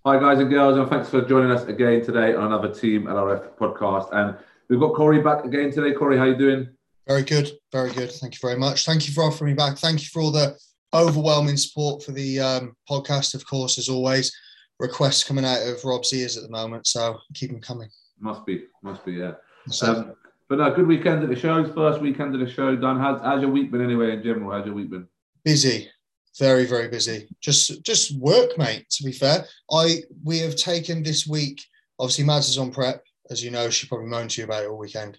Hi, guys and girls, and thanks for joining us again today on another Team LRF podcast. And we've got Corey back again today. Corey, how you doing? Very good, very good. Thank you very much. Thank you for offering me back. Thank you for all the overwhelming support for the podcast, of course, as always. Requests coming out of Rob's ears at the moment, so keep them coming. Must be, yeah. But no, good weekend at the shows. First weekend of the show done. How's your week been anyway in general? How's your week been? Busy. Very, very busy. Just work, mate, to be fair. We have taken this week, obviously Mads is on prep, as you know, she probably moaned to you about it all weekend.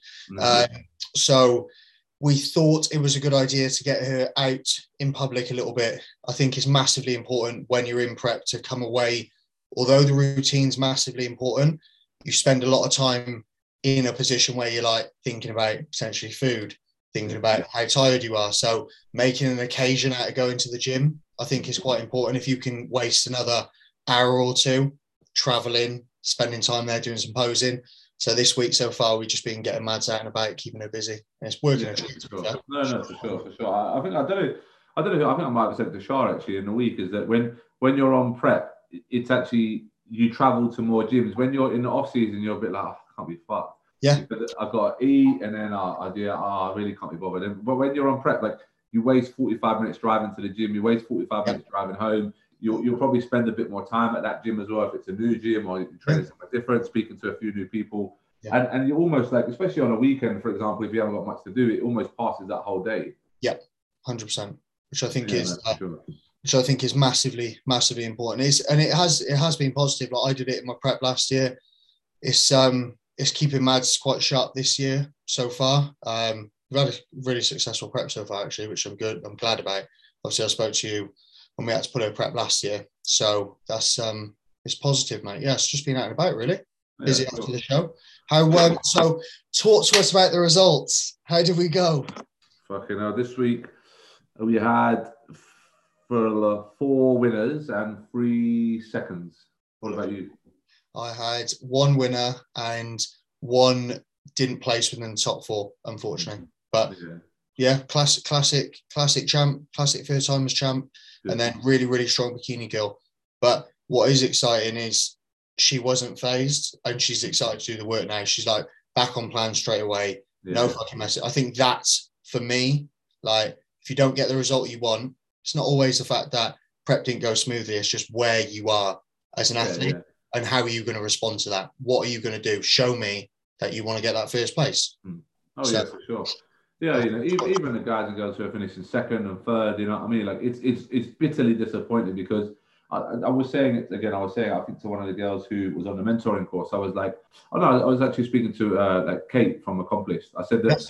So we thought it was a good idea to get her out in public a little bit. I think it's massively important when you're in prep to come away. Although the routine's massively important, you spend a lot of time in a position where you're like thinking about potentially food, thinking about how tired you are. So making an occasion out of going to the gym, I think is quite important. If you can waste another hour or two traveling, spending time there doing some posing. So this week so far, we've just been getting Mads out and about, keeping her busy. And it's working. No, for sure. I think I think I might have said to Shah actually in the week is that when you're on prep, it's actually you travel to more gyms. When you're in the off season, you're a bit like, I can't be fucked. Yeah, I've got to eat, and then I really can't be bothered. But when you're on prep, like you waste 45 minutes driving to the gym, you waste 45 minutes driving home. You'll probably spend a bit more time at that gym as well if it's a new gym or you're training somewhere different, speaking to a few new people. Yeah. And you're almost like, especially on a weekend, for example, if you haven't got much to do, it almost passes that whole day. Yeah, 100%, which I think which I think is massively, massively important. It has been positive. Like I did it in my prep last year. It's keeping Mads quite sharp this year so far. We've had a really successful prep so far, actually, which I'm glad about. Obviously, I spoke to you when we had to put her prep last year, so that's it's positive, mate. Yeah, it's just been out and about, really. Busy after the show. How so? Talk to us about the results. How did we go? Fucking hell! This week we had 4 winners and 3 seconds. What about you? I had 1 winner and 1 didn't place within the top 4, unfortunately. But yeah, classic champ, classic first timers champ, and then really, really strong bikini girl. But what is exciting is she wasn't phased and she's excited to do the work now. She's like back on plan straight away. No fucking mess. I think that's for me, like if you don't get the result you want, it's not always the fact that prep didn't go smoothly. It's just where you are as an athlete. And how are you going to respond to that? What are you going to do? Show me that you want to get that first place. Yeah, for sure. Yeah, even the guys and girls who are finishing second and third, you know what I mean? Like it's bitterly disappointing because I was saying it again. I think to one of the girls who was on the mentoring course. I was like, I was actually speaking to like Kate from Accomplished. I said that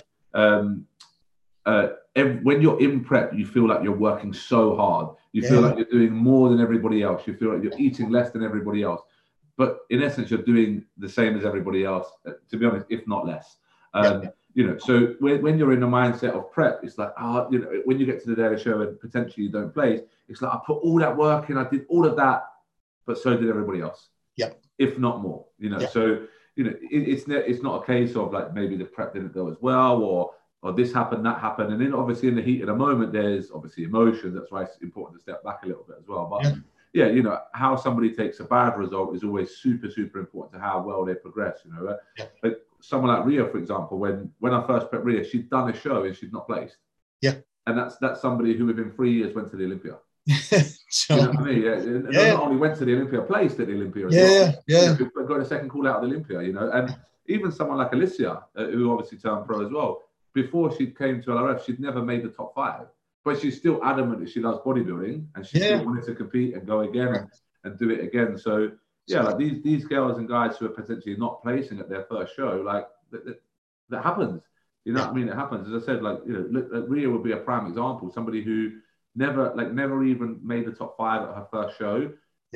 when you're in prep, you feel like you're working so hard. You feel like you're doing more than everybody else. You feel like you're eating less than everybody else. But in essence, you're doing the same as everybody else, to be honest, if not less. So when you're in the mindset of prep, it's like, when you get to the day of the show and potentially you don't place, it's like, I put all that work in, I did all of that, but so did everybody else. If not more, So, it's not a case of like maybe the prep didn't go as well or this happened, that happened. And then obviously in the heat of the moment, there's obviously emotions. That's why it's important to step back a little bit as well. But how somebody takes a bad result is always super, super important to how well they progress, But someone like Ria, for example, when I first met Ria, she'd done a show and she'd not placed. And that's somebody who within 3 years went to the Olympia. You know what I mean? And not only went to the Olympia, placed at the Olympia as well. Got a second call out of the Olympia, And even someone like Alicia, who obviously turned pro as well, before she came to LRF, she'd never made the top 5. But she's still adamant that she loves bodybuilding and she still wanted to compete and go again and do it again. So, like these girls and guys who are potentially not placing at their first show, like that happens. You know what I mean? It happens. As I said, Ria would be a prime example. Somebody who never even made the top 5 at her first show.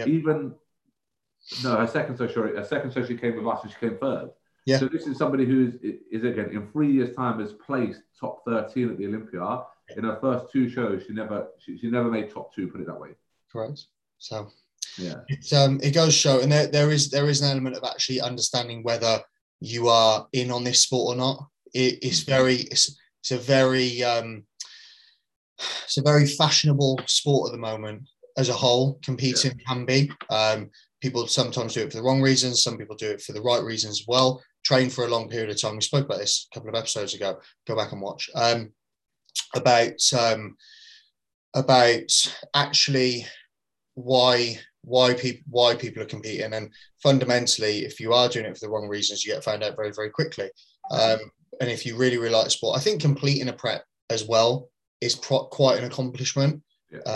Her second show she came with us and she came 3rd. So this is somebody who is again in 3 years' time has placed top 13 at the Olympia. In her first 2 shows, she never made top 2. Put it that way. Correct. So it goes to show, and there is an element of actually understanding whether you are in on this sport or not. It's a very fashionable sport at the moment. as a whole, competing can be. People sometimes do it for the wrong reasons. Some people do it for the right reasons as well. Train for a long period of time. We spoke about this a couple of episodes ago. Go back and watch. About actually why people are competing, and fundamentally, if you are doing it for the wrong reasons, you get found out very, very quickly. And if you really, really like the sport, I think completing a prep as well is quite an accomplishment.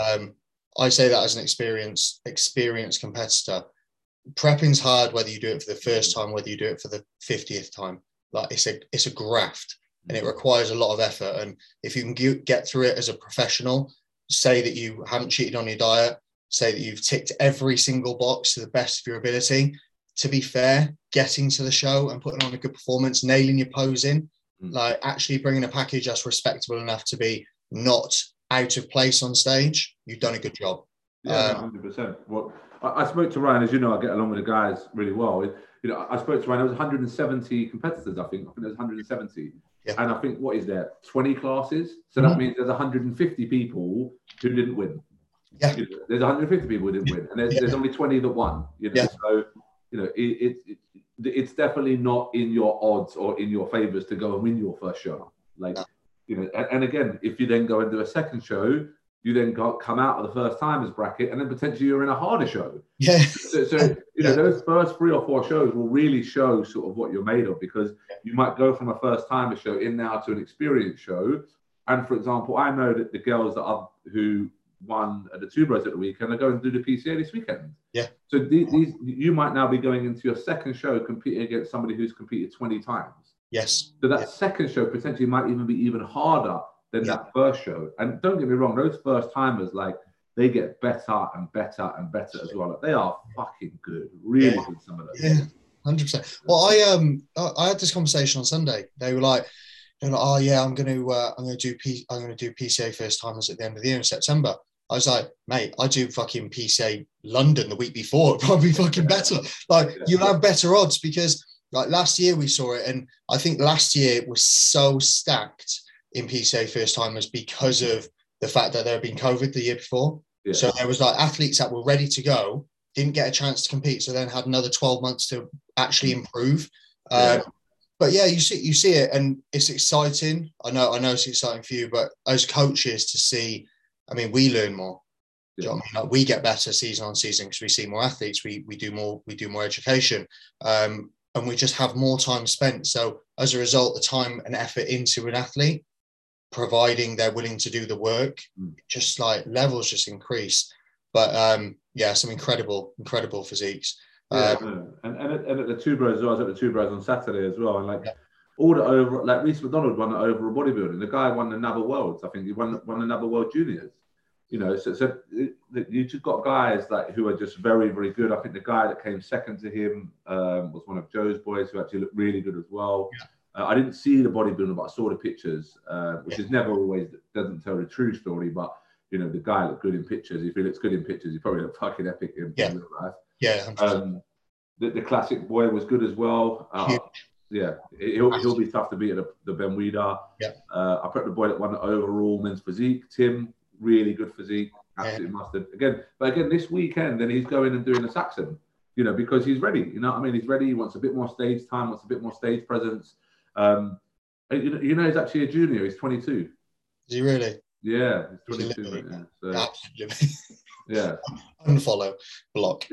I say that as an experienced competitor. Prepping's hard, whether you do it for the first time, whether you do it for the 50th time. Like it's a graft, and it requires a lot of effort. And if you can get through it as a professional, say that you haven't cheated on your diet, say that you've ticked every single box to the best of your ability. To be fair, getting to the show and putting on a good performance, nailing your posing, like actually bringing a package that's respectable enough to be not out of place on stage, you've done a good job. Yeah, 100%. Well, I spoke to Ryan, as you know, I get along with the guys really well. You know, I spoke to Ryan. There was 170 competitors. I think there's 170, and I think what is there 20 classes. So that means there's 150 people who didn't win. Yeah, you know, there's 150 people who didn't win, and there's only 20 that won. You know, so you know it's definitely not in your odds or in your favors to go and win your first show. Like you know, and again, if you then go and do a second show, you then come out of the first timers bracket, and then potentially you're in a harder show. Yeah. So you know, those first 3 or 4 shows will really show sort of what you're made of, because you might go from a first timer show in now to an experienced show. And for example, I know that the girls who won at the Two Bros at the weekend are going to do the PCA this weekend. Yeah. So these you might now be going into your second show competing against somebody who's competed 20 times. Yes. So that second show potentially might even be even harder than that first show. And don't get me wrong, those first timers, like, they get better and better and better as well. Like, they are fucking good, really good. Some of them. Yeah, 100%. Well, I had this conversation on Sunday. They were like, oh yeah, I'm gonna do PCA first timers at the end of the year in September. I was like, mate, I do fucking PCA London the week before. It'd probably be fucking better. Like, you'll have better odds, because like last year we saw it, and I think last year it was so stacked in PCA first timers because of the fact that there had been COVID the year before. Yeah. So there was like athletes that were ready to go, didn't get a chance to compete, so then had another 12 months to actually improve. But yeah, you see it, and it's exciting. I know it's exciting for you, but as coaches to see, I mean, we learn more. Do you know what I mean? Like, we get better season on season because we see more athletes. We do more education, and we just have more time spent. So as a result, the time and effort into an athlete, providing they're willing to do the work, just like levels just increase. But some incredible physiques. And at the Two Bros, I was at the Two Bros on Saturday as well, and all the over, like Reece McDonald won the overall bodybuilding. The guy won the NABBA Worlds. I think he won the NABBA World Juniors. You know, so you just got guys like who are just very, very good. I think the guy that came second to him was one of Joe's boys, who actually looked really good as well. I didn't see the bodybuilding, but I saw the pictures, which is never always, doesn't tell the true story. But you know, the guy looked good in pictures. If he looks good in pictures, he probably looked fucking epic in real life. Yeah. The classic boy was good as well. He'll be tough to beat at the Ben Weider. I prepped the boy that won the overall men's physique, Tim. Really good physique, absolutely mustard. Again, this weekend, then he's going and doing the Saxon, you know, because he's ready. You know what I mean? He's ready. He wants a bit more stage time, wants a bit more stage presence. You know, he's actually a junior. He's 22. Is he really? Yeah, he's 22. Absolutely. Yeah. Unfollow, block.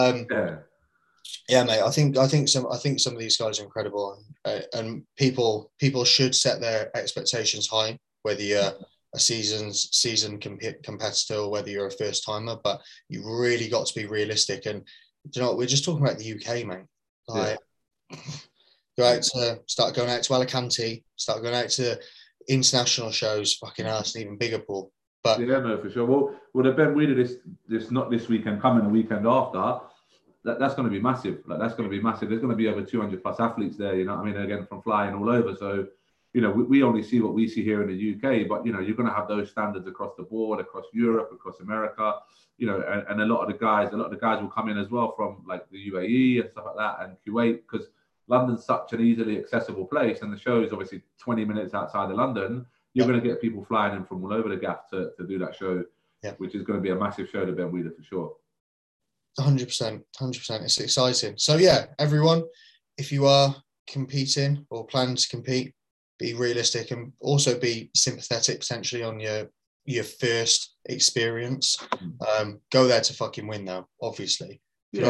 Yeah, mate. I think some of these guys are incredible, and people should set their expectations high, whether you're a seasoned competitor or whether you're a first timer. But you really got to be realistic. And you know, we're just talking about the UK, mate. Like, start going out to Alicante, start going out to international shows. Fucking hell, it's an even bigger pool. But yeah, no, for sure. Well, the Ben Weider this not this weekend, coming the weekend after. That's going to be massive. Like, that's going to be massive. There's going to be over 200 plus athletes there. You know what I mean? Again, from flying all over. So, you know, we only see what we see here in the UK, but you know, you're going to have those standards across the board, across Europe, across America. You know, and a lot of the guys will come in as well from like the UAE and stuff like that, and Kuwait, because London's such an easily accessible place, and the show is obviously 20 minutes outside of London. You're going to get people flying in from all over the gap to do that show. which is going to be a massive show to Ben Wheeler for sure. 100%, 100%. It's exciting. So yeah, everyone, if you are competing or plan to compete, be realistic and also be sympathetic potentially on your first experience. Go there to fucking win though, obviously.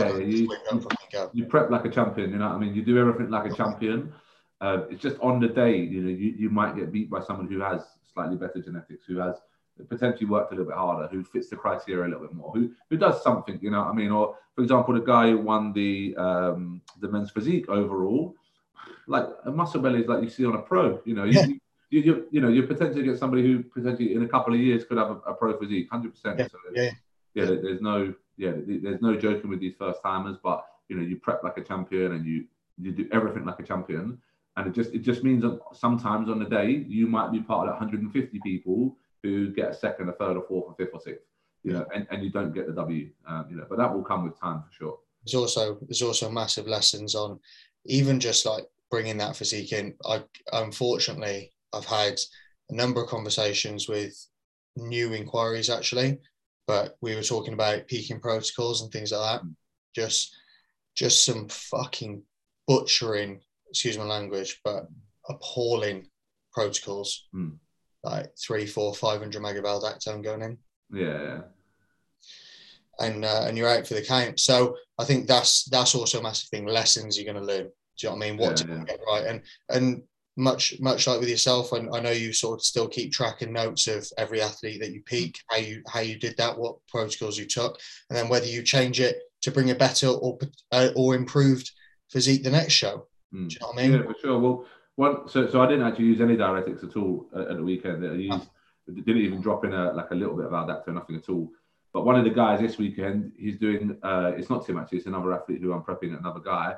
You prep like a champion, you know what I mean? You do everything like a champion. It's just on the day, you know, you might get beat by someone who has slightly better genetics, who has potentially worked a little bit harder, who fits the criteria a little bit more, who does something, you know what I mean? Or, for example, the guy who won the men's physique overall, like a muscle belly is like you see on a pro, you know, you potentially get somebody who potentially in a couple of years could have a pro physique, 100%. There's no joking with these first timers, but you know, you prep like a champion and you do everything like a champion. And it just means that sometimes on the day you might be part of that 150 people who get a second, a third, or fourth, or fifth, or sixth, you know, and you don't get the W, you know, but that will come with time for sure. There's also massive lessons on even just like bringing that physique in. Unfortunately, I've had a number of conversations with new inquiries actually, but we were talking about peaking protocols and things like that. Just some fucking butchering, excuse my language, but appalling protocols. Like 300, 400, 500 megavaldactone going in. Yeah. And you're out for the count. So I think that's also a massive thing. Lessons you're going to learn. Do you know what I mean? What to get right. And much like with yourself, and I know you sort of still keep track and notes of every athlete that you peak, how you did that, what protocols you took, and then whether you change it to bring a better or improved physique the next show. Do you know what I mean? Yeah, for sure. Well, so I didn't actually use any diuretics at all at the weekend. Didn't even drop in a little bit of Aldactone, nothing at all. But one of the guys this weekend, he's doing. It's not Tim actually. It's another athlete who I'm prepping. Another guy.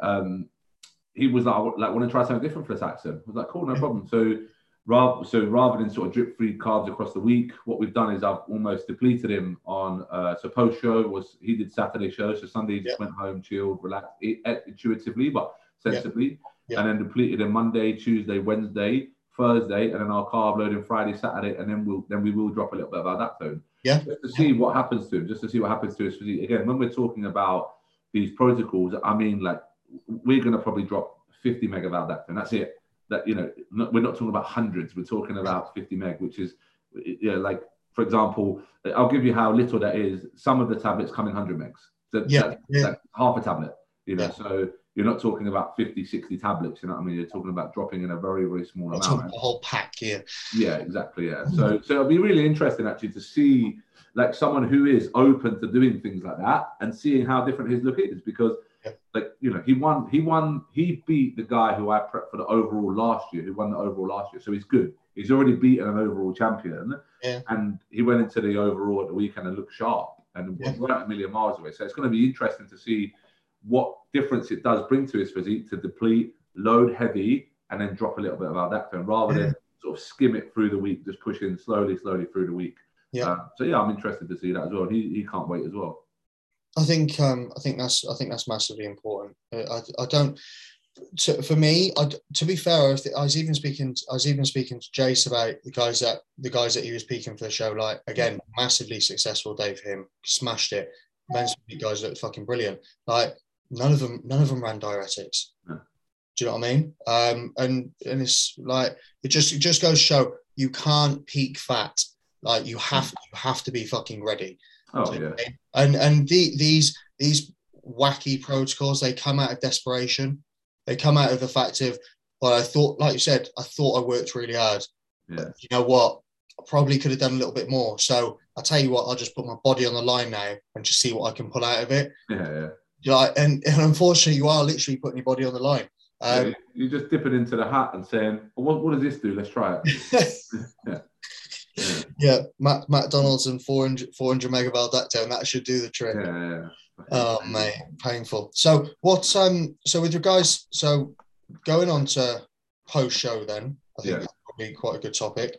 He was like, want to try something different for this accent. I was like, cool, no problem. So rather than sort of drip feed carbs across the week, what we've done is I've almost depleted him on. So post show he did Saturday show. So Sunday he just went home, chilled, relaxed, ate intuitively but sensibly, and then depleted him Monday, Tuesday, Wednesday, Thursday, and then our carb loading Friday, Saturday, and then we will drop a little bit of Aldactone. Just to see what happens to him, just to see what happens to his physique. Again, when we're talking about these protocols, I mean, like, we're going to probably drop 50 meg of Aldactone. That's it. That, you know, we're not talking about hundreds. We're talking about 50 meg, which is, like, for example, I'll give you how little that is. Some of the tablets come in 100 megs. So that's half a tablet, you know. So you're not talking about 50, 60 tablets, you know what I mean? You're talking about dropping in a very, very small amount. Talking a whole pack here. Yeah, exactly, yeah. So it'll be really interesting, actually, to see, like, someone who is open to doing things like that and seeing how different his look is, because like, you know, he beat the guy who I prepped for the overall last year, who won the overall last year. So he's good. He's already beaten an overall champion. And he went into the overall at the weekend and looked sharp and was right a million miles away. So it's going to be interesting to see what difference it does bring to his physique to deplete, load heavy, and then drop a little bit of Aldactone rather than sort of skim it through the week, just pushing slowly through the week. So I'm interested to see that as well. He can't wait as well. I think that's massively important. I don't. For me, to be fair, I was even speaking to Jace about the guys that he was peaking for the show. Like, again, massively successful day for him. Smashed it. Men's guys looked fucking brilliant. Like, none of them ran diuretics. Do you know what I mean? And it's like, it just goes to show you can't peak fat. Like, you have to be fucking ready. Oh yeah. And these wacky protocols, they come out of desperation. They come out of the fact of, well, I thought, like you said, I worked really hard. But you know what? I probably could have done a little bit more. So I'll tell you what, I'll just put my body on the line now and just see what I can pull out of it. Like, and unfortunately, you are literally putting your body on the line. You're just dipping into the hat and saying, well, what does this do? Let's try it. McDonald's and 400 megavaldactone, that should do the trick. Oh mate, painful. So what? So with your guys, so going on to post show, then I think that's probably quite a good topic.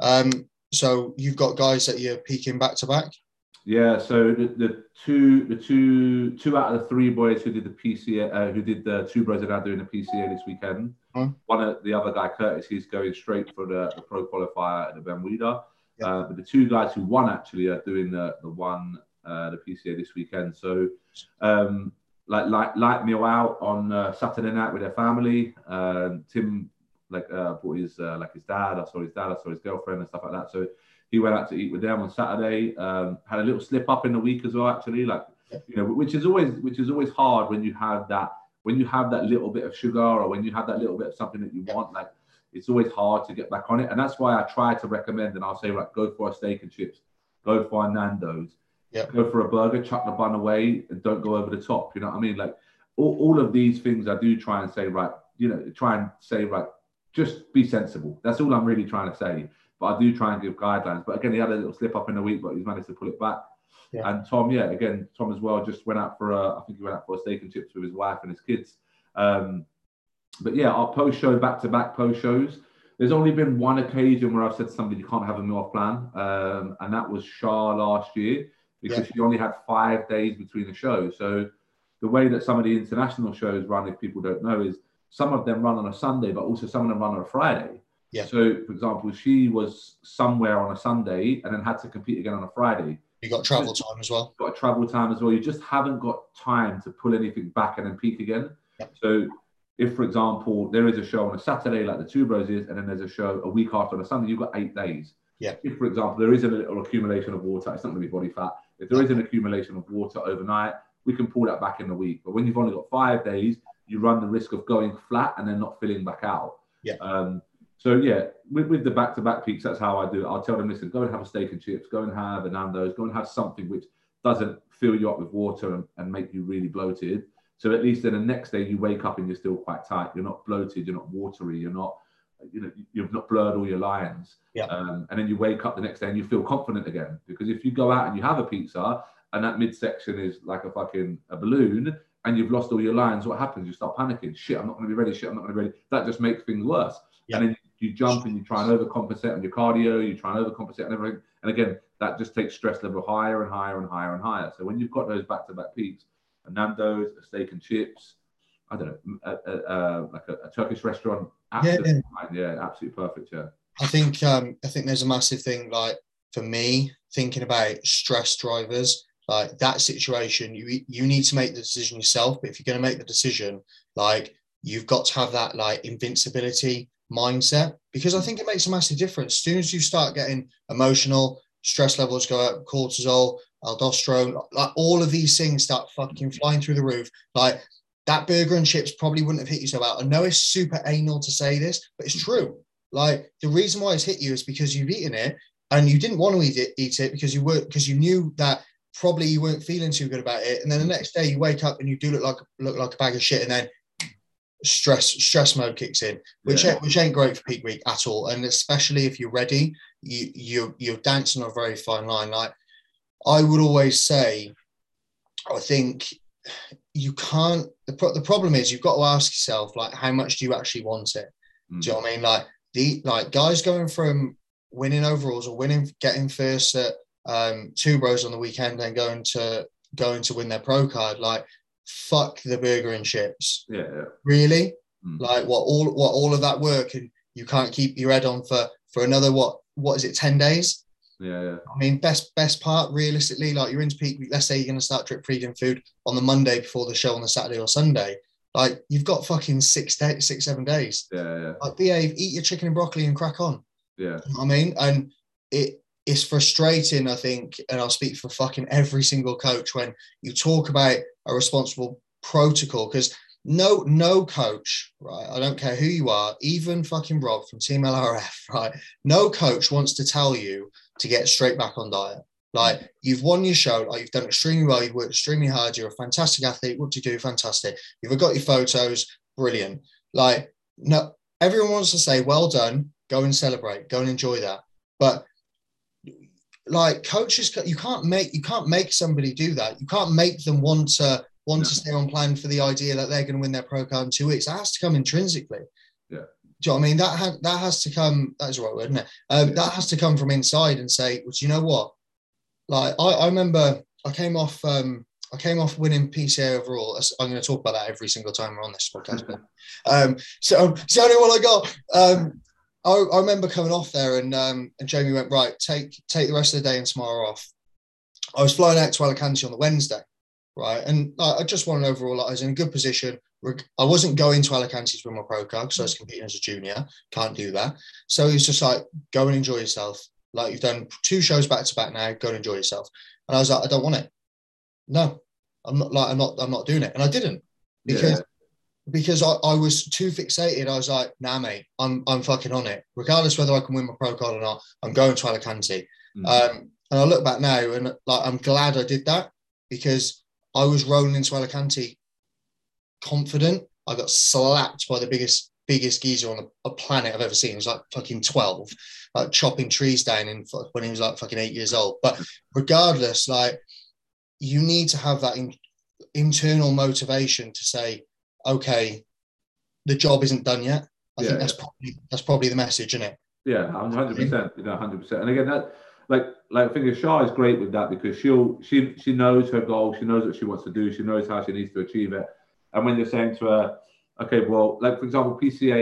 So you've got guys that you're peaking back to back. Yeah. So the two out of the three boys who did the PCA, who did the two bros that are doing the PCA this weekend. One of the other guy, Curtis, he's going straight for the pro qualifier at the Ben Wheeler. But the two guys who won actually are doing the PCA this weekend. So like meal out on Saturday night with their family. Tim brought his dad. I saw his dad. I saw his girlfriend and stuff like that. So he went out to eat with them on Saturday. Had a little slip up in the week as well, actually. Which is always hard when you have that little bit of sugar or when you have that little bit of something that you want. Like, it's always hard to get back on it, and that's why I try to recommend. And I'll say, go for a steak and chips, go for a Nando's, go for a burger, chuck the bun away, and don't go over the top. You know what I mean? Like all of these things, I do try and say, just be sensible. That's all I'm really trying to say. But I do try and give guidelines. But again, he had a little slip up in the week, but he's managed to pull it back. Yeah. And Tom as well, just went out for I think he went out for a steak and chips with his wife and his kids. But yeah, our post-show, back-to-back post-shows, there's only been one occasion where I've said to somebody, you can't have a meal off plan. And that was Shah last year, because she only had 5 days between the shows. So the way that some of the international shows run, if people don't know, is some of them run on a Sunday, but also some of them run on a Friday. Yeah. So, for example, she was somewhere on a Sunday and then had to compete again on a Friday. You got travel time as well. Got a travel time as well. You just haven't got time to pull anything back and then peak again. Yeah. So if, for example, there is a show on a Saturday like the Two Bros is, and then there's a show a week after on a Sunday, you've got 8 days. Yeah. If, for example, there is a little accumulation of water, it's not going to be body fat. If there is an accumulation of water overnight, we can pull that back in the week. But when you've only got 5 days, you run the risk of going flat and then not filling back out. Yeah. So yeah, with the back-to-back peaks, that's how I do it. I'll tell them, listen, go and have a steak and chips, go and have a Nando's, go and have something which doesn't fill you up with water and make you really bloated. So at least then the next day you wake up and you're still quite tight. You're not bloated, you're not watery, you've not blurred all your lines. Yeah. And then you wake up the next day and you feel confident again. Because if you go out and you have a pizza and that midsection is like a balloon and you've lost all your lines, what happens? You start panicking. Shit, I'm not going to be ready. Shit, I'm not going to be ready. That just makes things worse. Yeah. And then you jump and you try and overcompensate on your cardio, you try and overcompensate on everything. And again, that just takes stress level higher and higher and higher and higher. So when you've got those back-to-back peaks, a Nando's, a steak and chips, I don't know, like a Turkish restaurant, absolutely fine. Yeah, absolutely perfect. Yeah. I think there's a massive thing, like for me, thinking about stress drivers, like that situation, you need to make the decision yourself. But if you're going to make the decision, like you've got to have that like invincibility mindset, because I think it makes a massive difference. As soon as you start getting emotional, stress levels go up, cortisol, aldosterone, like all of these things start fucking flying through the roof. Like that burger and chips probably wouldn't have hit you so bad. I know it's super anal to say this, but it's true. Like the reason why it's hit you is because you've eaten it and you didn't want to eat it because you knew that probably you weren't feeling too good about it. And then the next day you wake up and you do look like a bag of shit, and then stress mode kicks in, which ain't great for peak week at all. And especially if you're ready, you're dancing on a very fine line. Like I would always say, I think you can't. The problem is you've got to ask yourself, like, how much do you actually want it? Do you know what I mean? Like guys going from winning overalls or getting first at Two Bros on the weekend and going to win their pro card, like fuck the burger and chips. Yeah. Really? Like what all of that work, and you can't keep your head on for another what is it, 10 days? Yeah. I mean, best part realistically, like you're into peak week, let's say you're going to start drip feeding food on the Monday before the show on the Saturday or Sunday. Like you've got fucking 7 days. Yeah. Like behave, eat your chicken and broccoli and crack on. Yeah. You know what I mean? And it's frustrating, I think, and I'll speak for fucking every single coach when you talk about a responsible protocol, because no coach, right? I don't care who you are, even fucking Rob from Team LRF, right? No coach wants to tell you to get straight back on diet. Like you've won your show, like you've done extremely well, you've worked extremely hard, you're a fantastic athlete. What do you do? Fantastic. You've got your photos, brilliant. Like no, everyone wants to say, well done, go and celebrate, go and enjoy that. But like coaches, you can't make somebody do that. You can't make them want to stay on plan for the idea that they're going to win their pro card in 2 weeks. That has to come intrinsically. Yeah. Do you know what I mean? That has to come. That's the right word, isn't it? That has to come from inside and say, well, do you know what? Like I remember I came off winning PCA overall. I'm going to talk about that every single time we're on this podcast. So it's the only one I got. I remember coming off there, and Jamie went, right, take the rest of the day and tomorrow off. I was flying out to Alicante on the Wednesday, right, and I just won an overall. I was in a good position. I wasn't going to Alicante to win my pro card because I was competing as a junior. Can't do that. So he was just like, go and enjoy yourself. Like, you've done 2 shows back to back now. Go and enjoy yourself. And I was like, I don't want it. No, I'm not doing it. And I didn't because I was too fixated. I was like, nah, mate, I'm fucking on it. Regardless whether I can win my pro card or not, I'm going to Alicante. And I look back now and like, I'm glad I did that because I was rolling into Alicante confident. I got slapped by the biggest geezer on the planet I've ever seen. He was like fucking 12, like chopping trees down when he was like fucking 8 years old. But regardless, like, you need to have that internal motivation to say, okay, the job isn't done yet. I think that's probably the message, isn't it? Yeah, 100%. 100%. And again, that like I think Shah is great with that because she knows her goal, she knows what she wants to do, she knows how she needs to achieve it. And when you're saying to her, okay, well, like for example,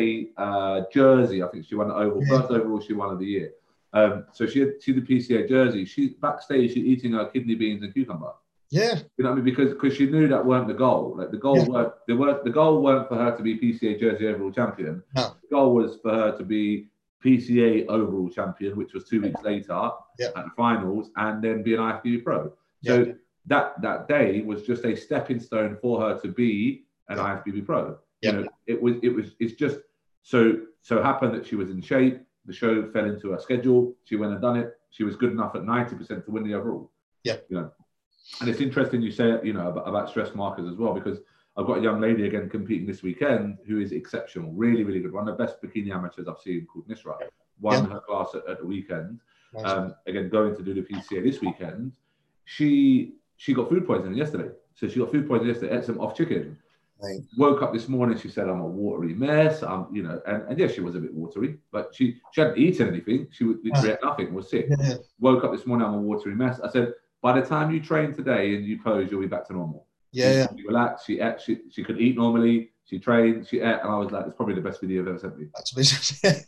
PCA Jersey, I think she won the Oval. First overall she won of the year. So she did PCA Jersey. She's backstage, she's eating her kidney beans and cucumber. Yeah, you know what I mean, because she knew that weren't the goal. Like the goal weren't for her to be PCA Jersey overall champion. No. The goal was for her to be PCA overall champion, which was 2 weeks later at the finals, and then be an IFBB pro. So that day was just a stepping stone for her to be an IFBB pro. You know, it's just so happened that she was in shape. The show fell into her schedule. She went and done it. She was good enough at 90% to win the overall. Yeah. You know, and it's interesting you say, you know, about stress markers as well, because I've got a young lady again competing this weekend who is exceptional, really, really good. One of the best bikini amateurs I've seen, called Nisra. Won her class at the weekend. Again, going to do the PCA this weekend. She got food poisoning yesterday. So she got food poisoning yesterday, ate some off chicken. Right. Woke up this morning, she said, I'm a watery mess. You know, and yeah, she was a bit watery, but she hadn't eaten anything. She ate nothing, was sick. Yeah. Woke up this morning, I'm a watery mess. I said, by the time you train today and you pose, you'll be back to normal. She relaxed, she ate, she could eat normally, she trained, she ate, and I was like, it's probably the best video I've ever sent me. That's amazing.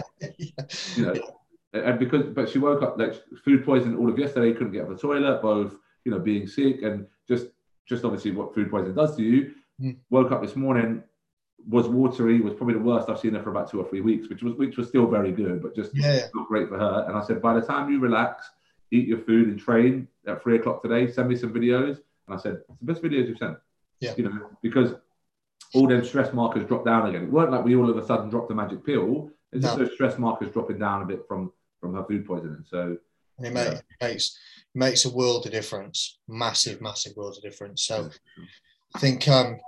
You know, and but she woke up, like, food poisoning all of yesterday, couldn't get out of the toilet, both, you know, being sick and just obviously what food poisoning does to you. Woke up this morning, was watery, was probably the worst I've seen her for about 2 or 3 weeks, which was still very good, but just not great for her. And I said, by the time you relax, eat your food and train at 3 o'clock today, send me some videos. And I said, it's the best videos you've sent. Yeah. You know, because all them stress markers dropped down again. It weren't like we all of a sudden dropped a magic pill. It's just those stress markers dropping down a bit from her food poisoning. So it makes a world of difference. Massive world of difference. So I think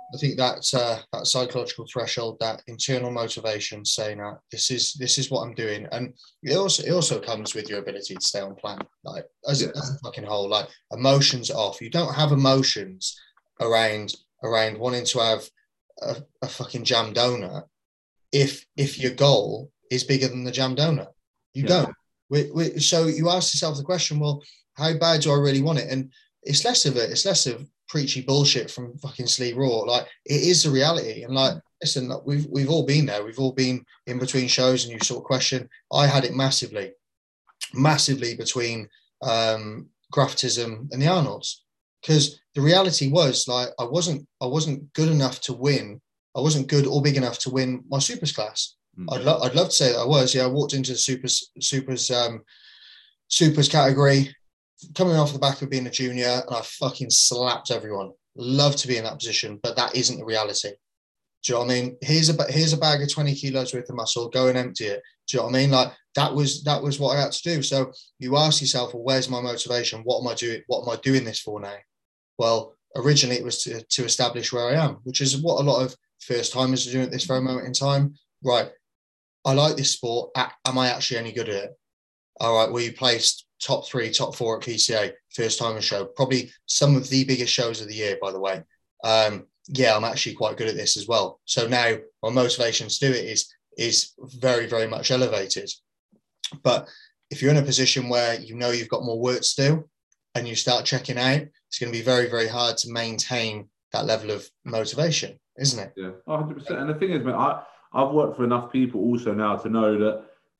that psychological threshold, that internal motivation, saying that this is what I'm doing, and it also comes with your ability to stay on plan. Like as a fucking whole, like emotions off. You don't have emotions around wanting to have a fucking jam donut if your goal is bigger than the jam donut. You don't. So you ask yourself the question, well, how bad do I really want it? And it's less of preachy bullshit from fucking Slee Raw. Like, it is the reality. And like, listen, we've all been there. We've all been in between shows, and you sort of question. I had it massively between Graftism and the Arnolds, because the reality was, like, I wasn't good enough to win. I wasn't good or big enough to win my supers class. I'd love to say that I was. I walked into the supers category, coming off the back of being a junior, and I fucking slapped everyone. Love to be in that position, but that isn't the reality. Do you know what I mean? Here's a bag of 20 kilos worth of muscle, go and empty it. Do you know what I mean? Like, that was what I had to do. So you ask yourself, well, where's my motivation? What am I doing? What am I doing this for now? Well, originally it was to establish where I am, which is what a lot of first timers are doing at this very moment in time. Right. I like this sport. Am I actually any good at it? All right. Well, you placed top 3, top 4 at PCA, first timer show, probably some of the biggest shows of the year, by the way. I'm actually quite good at this as well. So now my motivation to do it is very, very much elevated. But if you're in a position where you know you've got more work to do and you start checking out, it's going to be very, very hard to maintain that level of motivation, isn't it? Yeah, 100%. And the thing is, man, I've worked for enough people also now to know that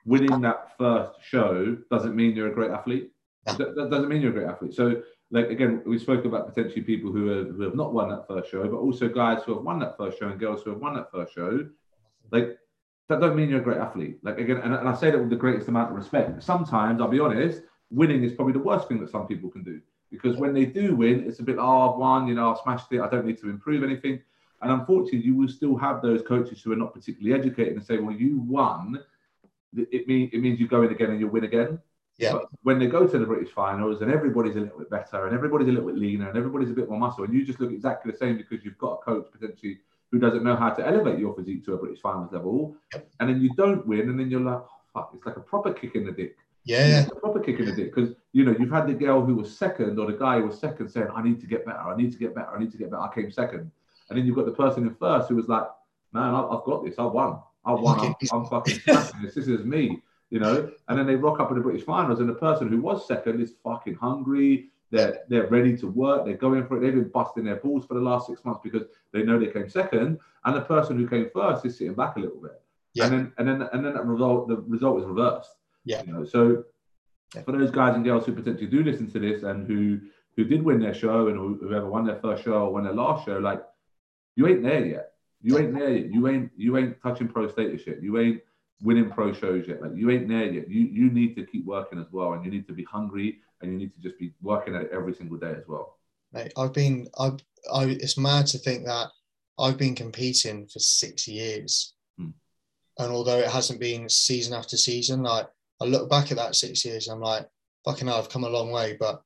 winning that first show doesn't mean you're a great athlete. No. That doesn't mean you're a great athlete. So, like, again, we spoke about potentially people who have not won that first show, but also guys who have won that first show and girls who have won that first show. Like, that don't mean you're a great athlete. Like, again, and I say that with the greatest amount of respect. Sometimes, I'll be honest, winning is probably the worst thing that some people can do. Because when they do win, it's a bit, oh, I've won, you know, I've smashed it, I don't need to improve anything. And unfortunately, you will still have those coaches who are not particularly educated and say, well, you won, it means you go in again and you'll win again. Yeah. But when they go to the British finals and everybody's a little bit better and everybody's a little bit leaner and everybody's a bit more muscle and you just look exactly the same because you've got a coach potentially who doesn't know how to elevate your physique to a British finals level, and then you don't win, and then you're like, oh, fuck, it's like a proper kick in the dick. Yeah. It's a proper kick in the dick because, you know, you've had the girl who was second or the guy who was second saying, I need to get better, I need to get better, I need to get better. I came second. And then you've got the person in first who was like, man, I've got this. I won. I'm fucking smashing this. This is me, you know. And then they rock up in the British finals and the person who was second is fucking hungry. They're ready to work. They're going for it. They've been busting their balls for the last 6 months because they know they came second. And the person who came first is sitting back a little bit. Yeah. And then the result is reversed. Yeah. You know, so for those guys and girls who potentially do listen to this and who did win their show and whoever won their first show or won their last show, like, you ain't there yet. You ain't there yet. You ain't touching pro status yet. You ain't winning pro shows yet. Like, you ain't there yet. You need to keep working as well, and you need to be hungry, and you need to just be working at it every single day as well. Mate, it's mad to think that I've been competing for 6 years, and although it hasn't been season after season, like, I look back at that 6 years, and I'm like, fucking hell, I've come a long way, but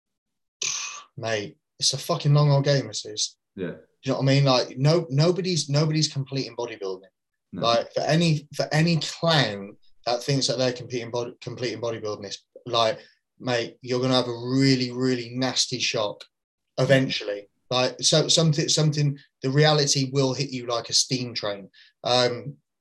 mate, it's a fucking long old game, this is. Yeah. Do you know what I mean? Like, nobody's completing bodybuilding. No. Like, for any clown that thinks that they're completing bodybuilding, is like, mate, you're gonna have a really, really nasty shock eventually. Like, so something, the reality will hit you like a steam train. I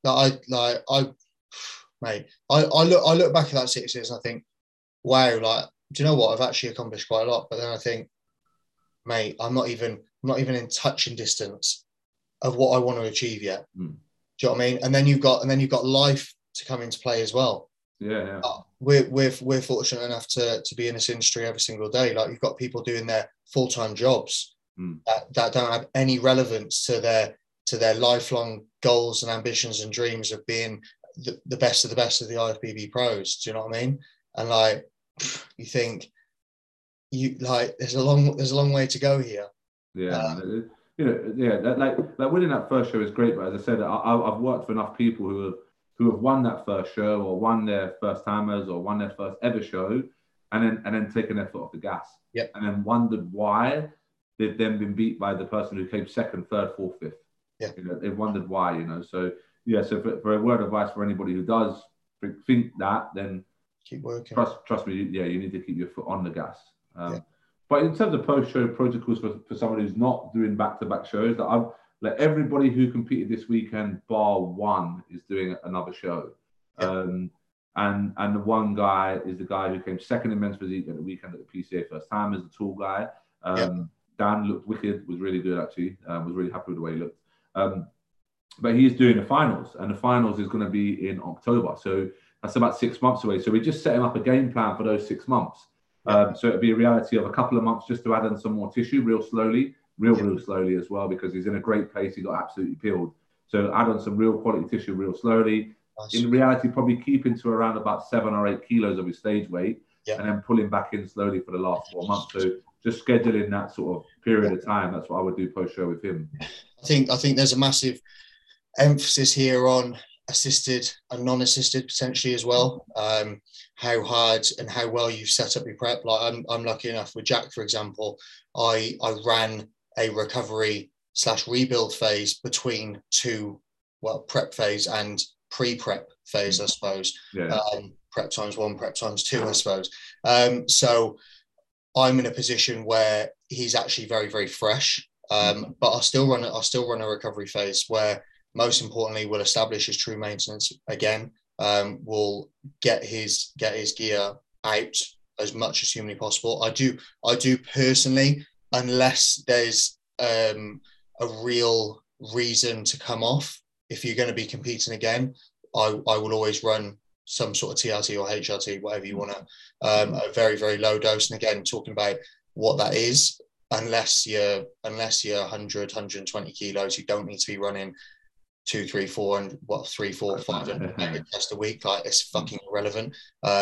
look back at that 6 years and I think, wow, like, do you know what? I've actually accomplished quite a lot. But then I think, mate, I'm not even in touching distance of what I want to achieve yet. Do you know what I mean? And then you've got life to come into play as well. Yeah. We're fortunate enough to be in this industry every single day. Like, you've got people doing their full-time jobs that don't have any relevance to their lifelong goals and ambitions and dreams of being the best of the best of the IFBB pros. Do you know what I mean? And like, you think, there's a long way to go here. Yeah, like winning that first show is great, but as I said, I've worked for enough people who have won that first show or won their first timers or won their first ever show, and then taken their foot off the gas, and then wondered why they've then been beat by the person who came second, third, fourth, fifth. Yeah, you know, they've wondered why. You know, so yeah, so for a word of advice for anybody who does think that, then keep working. Trust me, yeah, you need to keep your foot on the gas. But in terms of post-show protocols for someone who's not doing back-to-back shows, that I've like everybody who competed this weekend, bar one, is doing another show. And the one guy is the guy who came second in men's physique at the weekend at the PCA first time, as the tall guy. Dan looked wicked, was really good actually. Was really happy with the way he looked. But he's doing the finals, and the finals is going to be in October. So that's about 6 months away. So we just set him up a game plan for those 6 months. So it'd be a reality of a couple of months just to add in some more tissue real slowly as well, because he's in a great place. He got absolutely peeled. So add on some real quality tissue real slowly. Nice. In reality, probably keep him to around about 7 or 8 kilos of his stage weight, and then pull him back in slowly for the last 4 months. So just scheduling that sort of period of time. That's what I would do post-show with him. I think there's a massive emphasis here on assisted and non-assisted potentially as well. How hard and how well you've set up your prep. Like, I'm lucky enough with Jack, for example, I ran a recovery / rebuild phase between two, prep phase and pre-prep phase, I suppose. Prep times 1, prep times 2, I suppose. So I'm in a position where he's actually very, very fresh. But I'll still run a recovery phase where, most importantly, we'll establish his true maintenance again. We'll get his gear out as much as humanly possible. I do personally, unless there's a real reason to come off. If you're going to be competing again, I will always run some sort of TRT or HRT, whatever you want to, a very, very low dose. And again, talking about what that is, unless you're 100, 120 kilos, you don't need to be running 2, 3, 4, and 3, 4, 500 tests a week. Like, it's fucking irrelevant.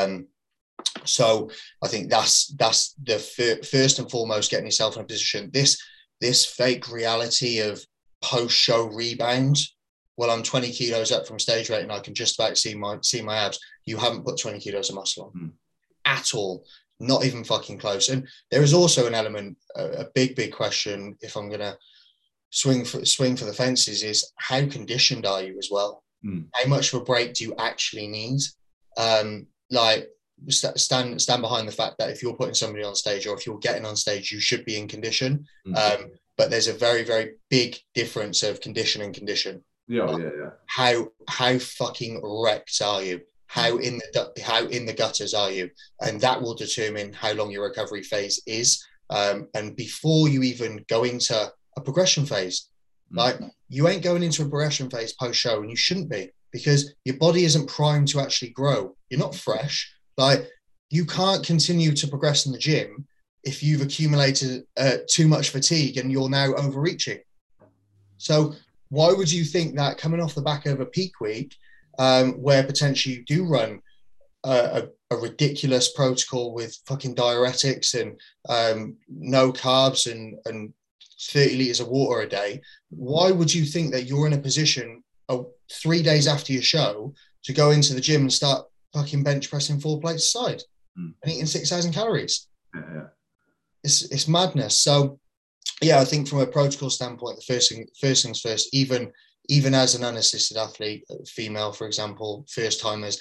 So I think that's the first and foremost, getting yourself in a position. This fake reality of post-show rebound. Well, I'm 20 kilos up from stage rate and I can just about see my abs. You haven't put 20 kilos of muscle on at all. Not even fucking close. And there is also an element, a big question, if I'm going to swing for the fences, is how conditioned are you as well? How much of a break do you actually need? Like, stand behind the fact that if you're putting somebody on stage, or if you're getting on stage, you should be in condition. But there's a very, very big difference of condition and condition. How fucking wrecked are you? How in the gutters are you? And that will determine how long your recovery phase is. And before you even go into a progression phase, like, you ain't going into a progression phase post-show, and you shouldn't be, because your body isn't primed to actually grow. You're not fresh. Like, you can't continue to progress in the gym if you've accumulated too much fatigue and you're now overreaching. So why would you think that coming off the back of a peak week, where potentially you do run a ridiculous protocol with fucking diuretics and no carbs and 30 litres of water a day, why would you think that you're in a position 3 days after your show to go into the gym and start fucking bench pressing 4 plates aside and eating 6,000 calories? It's madness. So yeah, I think from a protocol standpoint, the first things first, even as an unassisted athlete, female, for example, first timers,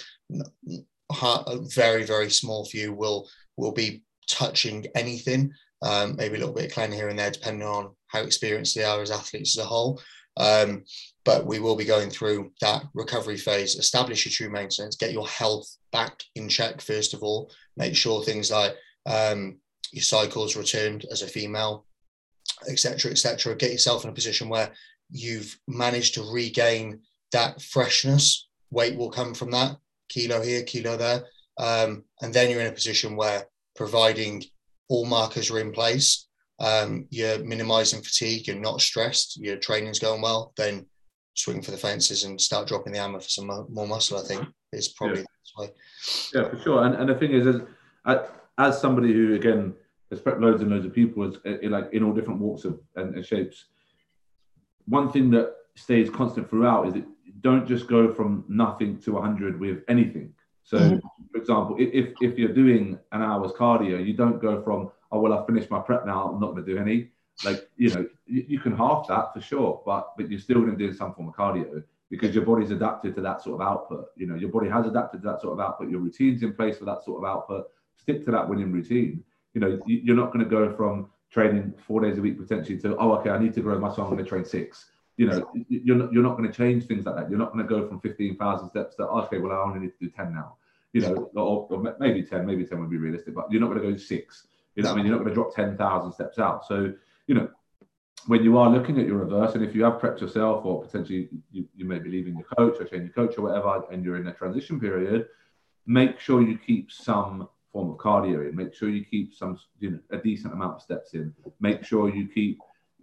a very, very small few will be touching anything, maybe a little bit of clean here and there, depending on how experienced they are as athletes as a whole. But we will be going through that recovery phase, establish your true maintenance, get your health back in check, first of all, make sure things like your cycles returned as a female, etc., etc. Get yourself in a position where you've managed to regain that freshness. Weight will come from that, kilo here, kilo there. And then you're in a position where, providing all markers are in place, you're minimizing fatigue, you're not stressed, your training's going well, then swing for the fences and start dropping the hammer for some more muscle, I think, is probably the best way. Yeah, for sure. And the thing is, as somebody who, again, has prepped loads and loads of people, like in all different walks of and shapes, one thing that stays constant throughout is that you don't just go from nothing to 100 with anything. So, for example, if you're doing an hour's cardio, you don't go from, oh, well, I've finished my prep now, I'm not going to do any. Like, you can half that for sure, but you're still going to do some form of cardio, because your body's adapted to that sort of output. Your body has adapted to that sort of output. Your routine's in place for that sort of output. Stick to that winning routine. You're not going to go from training 4 days a week potentially to, oh, okay, I need to grow muscle, I'm going to train 6. You're not going to change things like that. You're not going to go from 15,000 steps to, okay, well, I only need to do 10 now. Or maybe 10 would be realistic, but you're not going to go 6. You're not going to drop 10,000 steps out. So, when you are looking at your reverse, and if you have prepped yourself, or potentially you may be leaving your coach or changing your coach or whatever, and you're in a transition period, make sure you keep some form of cardio in. Make sure you keep some, a decent amount of steps in. Make sure you keep,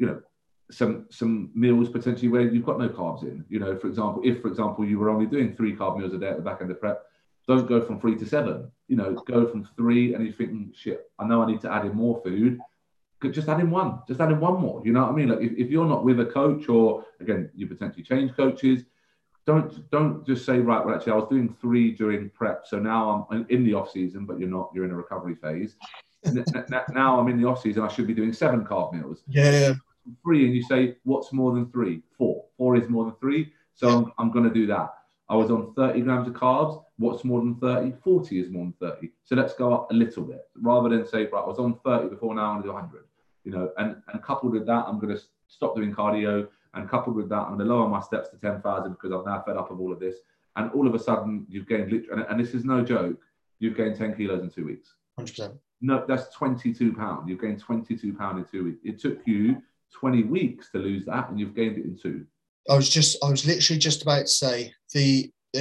some meals potentially where you've got no carbs in. For example, if you were only doing 3 carb meals a day at the back end of prep, don't go from 3 to 7. Go from 3, and you're thinking, shit, I know I need to add in more food. Just add in 1. Just add in 1 more. You know what I mean? Like, if you're not with a coach, or again, you potentially change coaches, don't just say, right, well, actually, I was doing 3 during prep, so now I'm in the off season, but you're not. You're in a recovery phase. Now I'm in the off season. I should be doing 7 carb meals. Yeah. 3, and you say, what's more than 3? 4. 4 is more than 3, so I'm going to do that. I was on 30 grams of carbs. What's more than 30? 40 is more than 30. So let's go up a little bit, rather than say, right, I was on 30 before, now I'm going to do 100. And coupled with that, I'm going to stop doing cardio. And coupled with that, I'm going to lower my steps to 10,000, because I'm now fed up of all of this. And all of a sudden, you've gained, and this is no joke, you've gained 10 kilos in 2 weeks. 100%. No, that's 22 pounds. You've gained 22 pounds in 2 weeks. It took you 20 weeks to lose that, and you've gained it in 2. I was literally just about to say, there's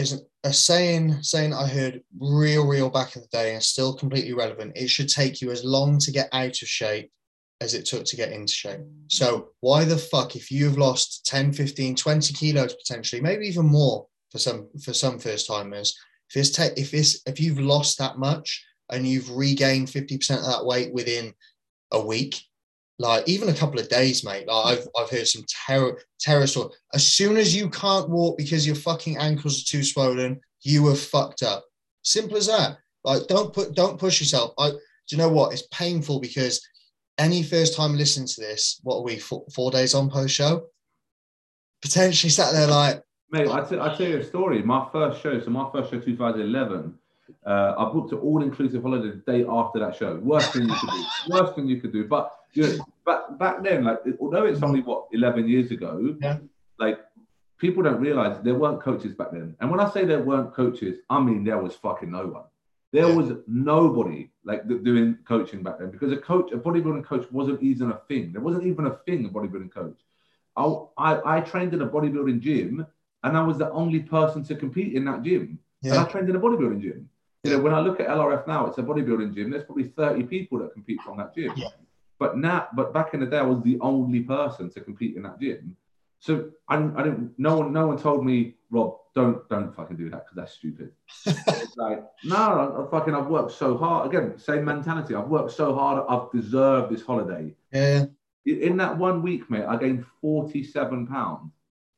a saying I heard real back in the day and still completely relevant. It should take you as long to get out of shape as it took to get into shape. So why the fuck, if you've lost 10, 15, 20 kilos potentially, maybe even more for some first timers, if you've lost that much and you've regained 50% of that weight within a week, like even a couple of days, mate. Like I've heard some terror story. As soon as you can't walk because your fucking ankles are too swollen, you are fucked up. Simple as that. Like don't push yourself. Do you know what? It's painful because any first time listening to this, what are we 4 days on post show? Potentially sat there like, mate. I tell you a story. My first show 2011. I booked an all-inclusive holiday the day after that show. Worst thing you could do. But you know, back then, like, although it's only 11 years ago, yeah. Like, people don't realize there weren't coaches back then. And when I say there weren't coaches, I mean there was fucking no one. There was nobody like doing coaching back then, because a bodybuilding coach wasn't even a thing. There wasn't even a thing, a bodybuilding coach. I trained in a bodybuilding gym, and I was the only person to compete in that gym. Yeah. And I trained in a bodybuilding gym. You know, when I look at LRF now, it's a bodybuilding gym. There's probably 30 people that compete from that gym. Yeah. But back in the day, I was the only person to compete in that gym. So I didn't. No one told me, Rob, don't fucking do that because that's stupid. It's like, no, I've worked so hard. Again, same mentality. I've worked so hard. I've deserved this holiday. Yeah. In that 1 week, mate, I gained 47 pounds.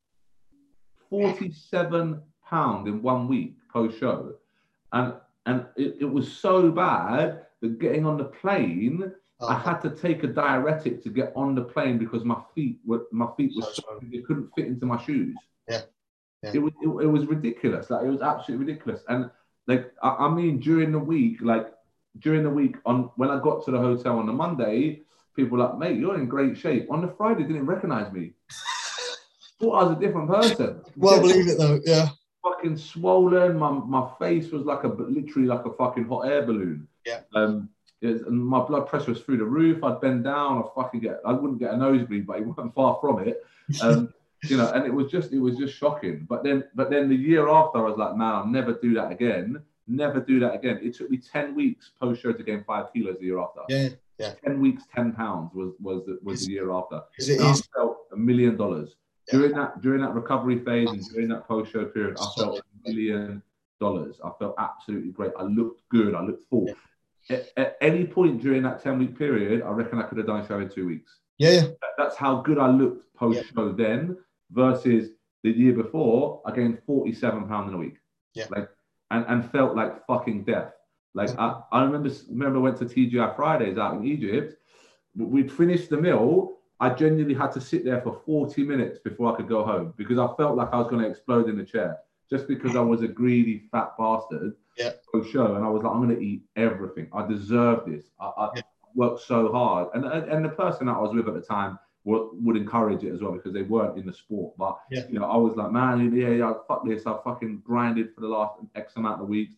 47 pounds in 1 week post show, and it was so bad that getting on the plane, I had to take a diuretic to get on the plane because my feet were so they couldn't fit into my shoes. Yeah. It was ridiculous. Like, it was absolutely ridiculous. And like, I mean, during the week on when I got to the hotel on the Monday, people were like, mate, you're in great shape. On the Friday, they didn't recognize me. Thought I was a different person. Well, believe it though, yeah. Fucking swollen. My face was literally like a fucking hot air balloon. Yeah. And my blood pressure was through the roof. I'd bend down. I wouldn't get a nosebleed, but it wasn't far from it. You know, and it was just shocking. But then the year after, I was like, man, I'll never do that again. Never do that again. It took me 10 weeks post show to gain 5 kilos the year after. Yeah. 10 weeks, 10 pounds was the year after. I felt $1 million. During that recovery phase and during that post-show period, I felt $1 million. I felt absolutely great. I looked good. I looked full. Yeah. At any point during that 10-week period, I reckon I could have done a show in 2 weeks. Yeah. That's how good I looked post-show then versus the year before. I gained 47 pounds in a week. Yeah. Like, and felt like fucking death. Like, I remember I went to TGI Fridays out in Egypt. We'd finished the meal. I genuinely had to sit there for 40 minutes before I could go home because I felt like I was going to explode in the chair just because I was a greedy fat bastard. Yeah. Show, and I was like, I'm going to eat everything. I deserve this. I worked so hard, and the person that I was with at the time would encourage it as well because they weren't in the sport. But you know, I was like, man, yeah, fuck this. I fucking grinded for the last X amount of weeks.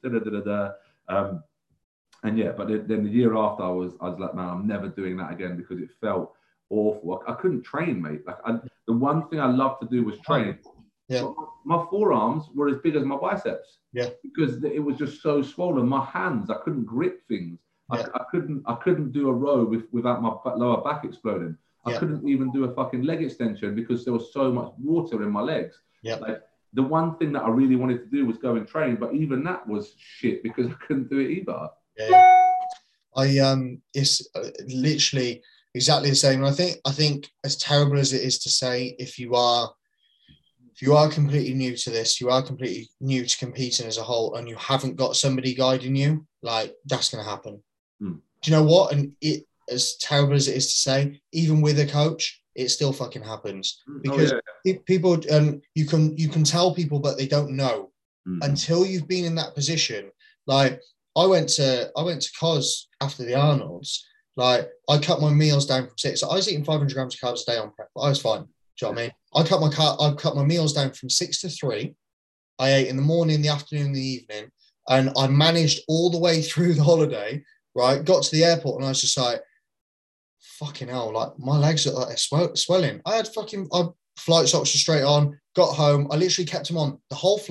And yeah, but then the year after, I was like, man, I'm never doing that again because it felt awful. I couldn't train, mate. Like, the one thing I loved to do was train. Yeah. But my forearms were as big as my biceps. Yeah. Because it was just so swollen. My hands, I couldn't grip things. Yeah. I couldn't do a row without my lower back exploding. I couldn't even do a fucking leg extension because there was so much water in my legs. Yeah. Like, the one thing that I really wanted to do was go and train, but even that was shit because I couldn't do it either. Yeah. It's literally exactly the same. I think as terrible as it is to say, if you are completely new to this, you are completely new to competing as a whole, and you haven't got somebody guiding you, like, that's going to happen. Do you know what? And it, as terrible as it is to say, even with a coach, it still fucking happens because people, you can tell people, but they don't know until you've been in that position. Like, I went to COS after the Arnolds. Like, I cut my meals down from 6. So I was eating 500 grams of carbs a day on prep, but I was fine. Do you know what I mean? I cut my meals down from 6 to 3. I ate in the morning, the afternoon, and the evening, and I managed all the way through the holiday. Right, got to the airport, and I was just like, "Fucking hell!" Like, my legs are like swelling. I had flight socks were straight on. Got home, I literally kept them on the whole flight.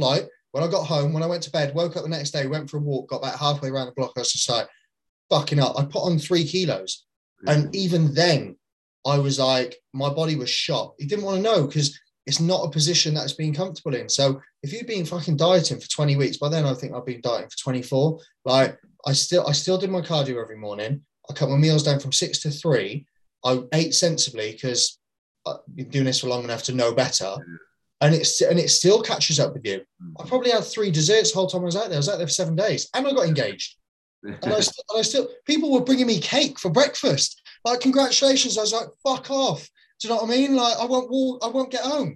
When I got home, when I went to bed, woke up the next day, went for a walk, got about halfway around the block, I was just like, fucking up. I put on 3 kilos. And even then, I was like, my body was shot. He didn't want to know because it's not a position that's been comfortable in. So if you've been fucking dieting for 20 weeks, by then I think I've been dieting for 24. Like I still did my cardio every morning. I cut my meals down from 6 to 3. I ate sensibly because I've been doing this for long enough to know better. And it still catches up with you. I probably had 3 desserts the whole time I was out there. I was out there for 7 days and I got engaged. And I still, people were bringing me cake for breakfast. Like, congratulations. I was like, fuck off. Do you know what I mean? Like, I won't get home.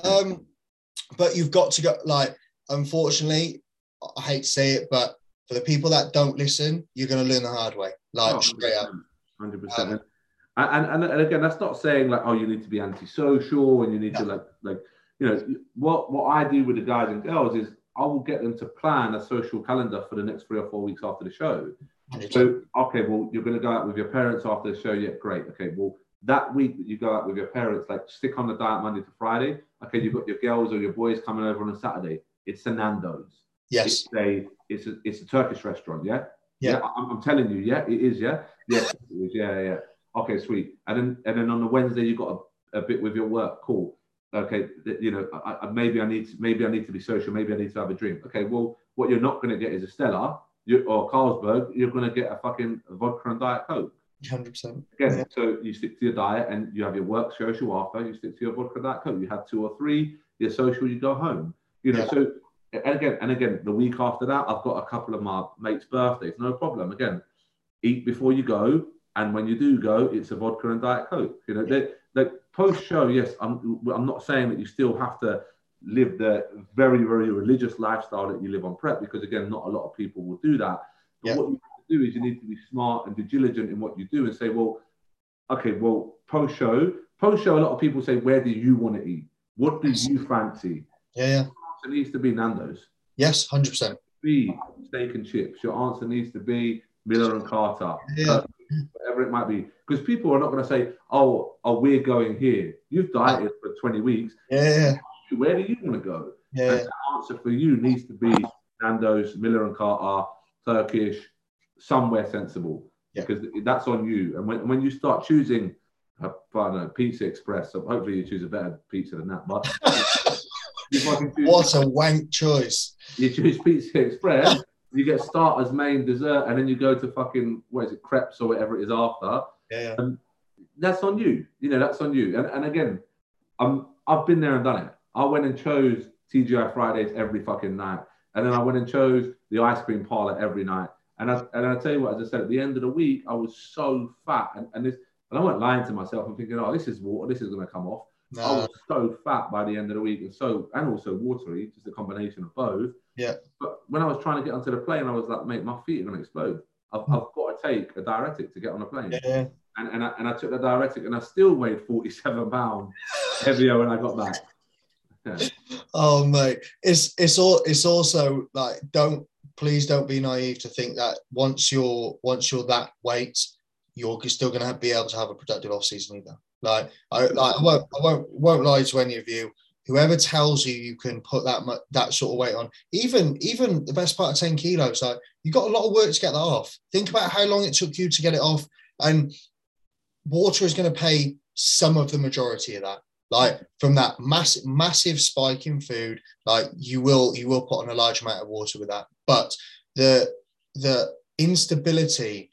But you've got to go, like, unfortunately, I hate to say it, but for the people that don't listen, you're going to learn the hard way. Like, straight up. 100%. And again, that's not saying like, oh, you need to be antisocial and you need to like, you know, what I do with the guys and girls is I will get them to plan a social calendar for the next 3 or 4 weeks after the show. 100%. So, okay, well, you're going to go out with your parents after the show. Yeah, great. Okay, well, that week that you go out with your parents, like stick on the diet Monday to Friday. Okay, you've got your girls or your boys coming over on a Saturday. It's a Nando's. Yes. It's a Turkish restaurant. Yeah. Yeah. I'm telling you. Yeah, it is. Yeah. Yes, it is. Yeah. Okay, sweet. And then on the Wednesday you got a bit with your work. Cool. Okay, you know, maybe I need to be social. Maybe I need to have a drink. Okay, well, what you're not going to get is a Stella or Carlsberg. You're going to get a fucking vodka and Diet Coke. 100%. Again, so you stick to your diet and you have your work social after. You stick to your vodka and Diet Coke. You have 2 or 3. You're social. You go home. You know. So and again, the week after that, I've got a couple of my mates' birthdays. No problem. Again, eat before you go, and when you do go, it's a vodka and Diet Coke. You know, like post-show, yes, I'm not saying that you still have to live the very, very religious lifestyle that you live on prep, because again, not a lot of people will do that. But what you have to do is you need to be smart and be diligent in what you do and say, well, okay, well, post-show, a lot of people say, where do you want to eat? What do you fancy? Yeah. It needs to be Nando's. Yes, 100%. Be steak and chips. Your answer needs to be Miller and Carter. Whatever it might be. Because people are not going to say, oh, we're going here. You've dieted for 20 weeks. Yeah. Where do you want to go? Yeah. And the answer for you needs to be Nando's, Miller and Carter, Turkish, somewhere sensible. Because that's on you. And when you start choosing, I don't know, Pizza Express, so hopefully you choose a better pizza than that. But what a wank choice. You choose Pizza Express, you get starters, main, dessert, and then you go to fucking, what is it, crepes or whatever it is after. Yeah. And that's on you. You know, that's on you. And again, I've been there and done it. I went and chose TGI Fridays every fucking night. And then I went and chose the ice cream parlor every night. And I tell you what, as I said, at the end of the week, I was so fat. And I weren't lying to myself and thinking, oh, this is water, this is going to come off. No. I was so fat by the end of the week and also watery, just a combination of both. Yeah. But when I was trying to get onto the plane, I was like, mate, my feet are going to explode. I've got to take a diuretic to get on a plane. Yeah. And I took the diuretic and I still weighed 47 pounds heavier when I got back. Yeah. Oh, mate. It's also like, please don't be naive to think that once you're that weight, you're still going to be able to have a productive off season either. Like I won't lie to any of you. Whoever tells you can put that sort of weight on, even the best part of 10 kilos, like you got a lot of work to get that off. Think about how long it took you to get it off, and water is going to pay some of the majority of that. Like from that massive spike in food, like you will put on a large amount of water with that. But the instability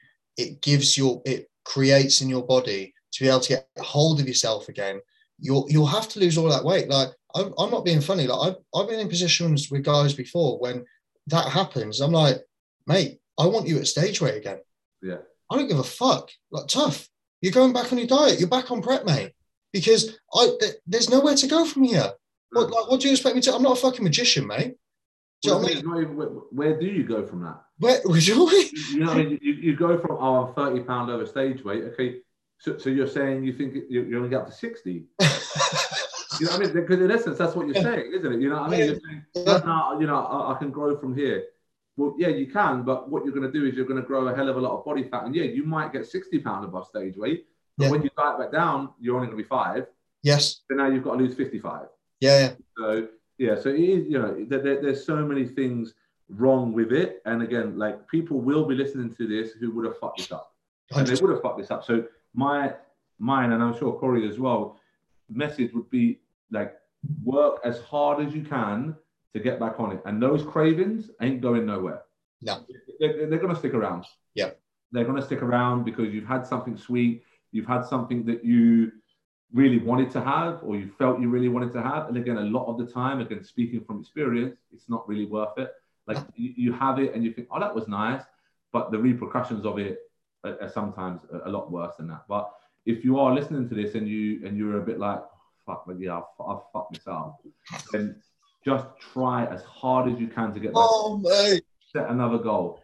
it creates in your body to be able to get hold of yourself again, you'll have to lose all that weight. Like I'm not being funny. Like I've been in positions with guys before when that happens. I'm like, mate, I want you at stage weight again. Yeah. I don't give a fuck. Like tough. You're going back on your diet. You're back on prep, mate. Because there's nowhere to go from here. No. What do you expect me to? I'm not a fucking magician, mate. Do you know what I mean? Where do you go from that? Where would you? You know what I mean? You go from, oh, I'm 30 pounds over stage weight. Okay. So you're saying you think you're going to get up to 60? You know what I mean? Because in essence, that's what you're saying, isn't it? You know what I mean? You're saying, no, you know, I can grow from here. Well, yeah, you can, but what you're going to do is you're going to grow a hell of a lot of body fat. And yeah, you might get 60 pounds above stage weight, but when you diet back down, you're only going to be 5. Yes. So now you've got to lose 55. Yeah. So Yeah, so it is, there's so many things wrong with it. And again, like people will be listening to this who would have fucked this up. And they would have fucked this up. So mine, and I'm sure Corey as well, message would be like, work as hard as you can to get back on it. And those cravings ain't going nowhere. No. They're going to stick around. Yeah. They're going to stick around because you've had something sweet. You've had something that you really wanted to have, or you felt you really wanted to have. And again, a lot of the time, again, speaking from experience, it's not really worth it. Like you have it and you think, oh, that was nice. But the repercussions of it are sometimes a lot worse than that. But if you are listening to this and you're a bit like, oh, fuck, but yeah, I've fucked this up, then just try as hard as you can to get back. Oh, mate. Set another goal.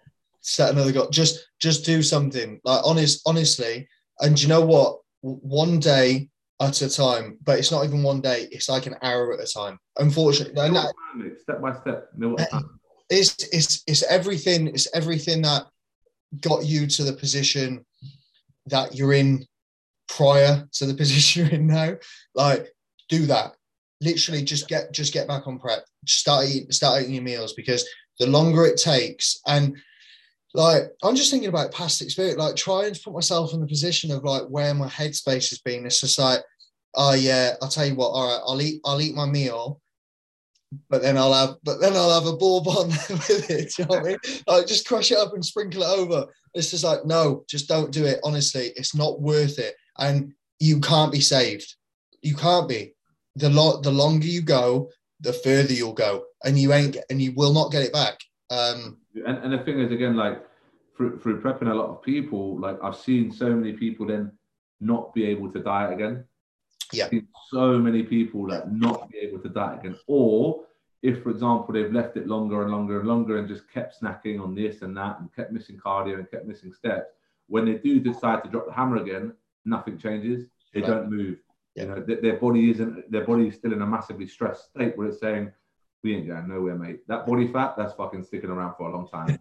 Just do something, like honestly. And you know what? One day at a time, but it's not even one day. It's like an hour at a time. Unfortunately, step by step. It's everything. It's everything that got you to the position that you're in prior to the position you're in now. Like, do that. Literally, just get back on prep. Start eating your meals, because the longer it takes, and like, I'm just thinking about past experience, like trying to put myself in the position of like where my headspace has been. It's just like, oh yeah, I'll tell you what, all right, I'll eat my meal, but then I'll have a bourbon with it. Do you know what I mean? Like, just crush it up and sprinkle it over. It's just like, no, just don't do it. Honestly, it's not worth it. And you can't be saved. You can't be. The longer you go, the further you'll go, and you will not get it back. And the thing is, again, like through prepping a lot of people, like I've seen so many people then not be able to diet again. Yeah. I've seen so many people like not be able to diet again. Or if, for example, they've left it longer and longer and longer and just kept snacking on this and that and kept missing cardio and kept missing steps, when they do decide to drop the hammer again, nothing changes. They don't move. Yeah. You know, their body is still in a massively stressed state where it's saying, we ain't going nowhere, mate. That body fat, that's fucking sticking around for a long time.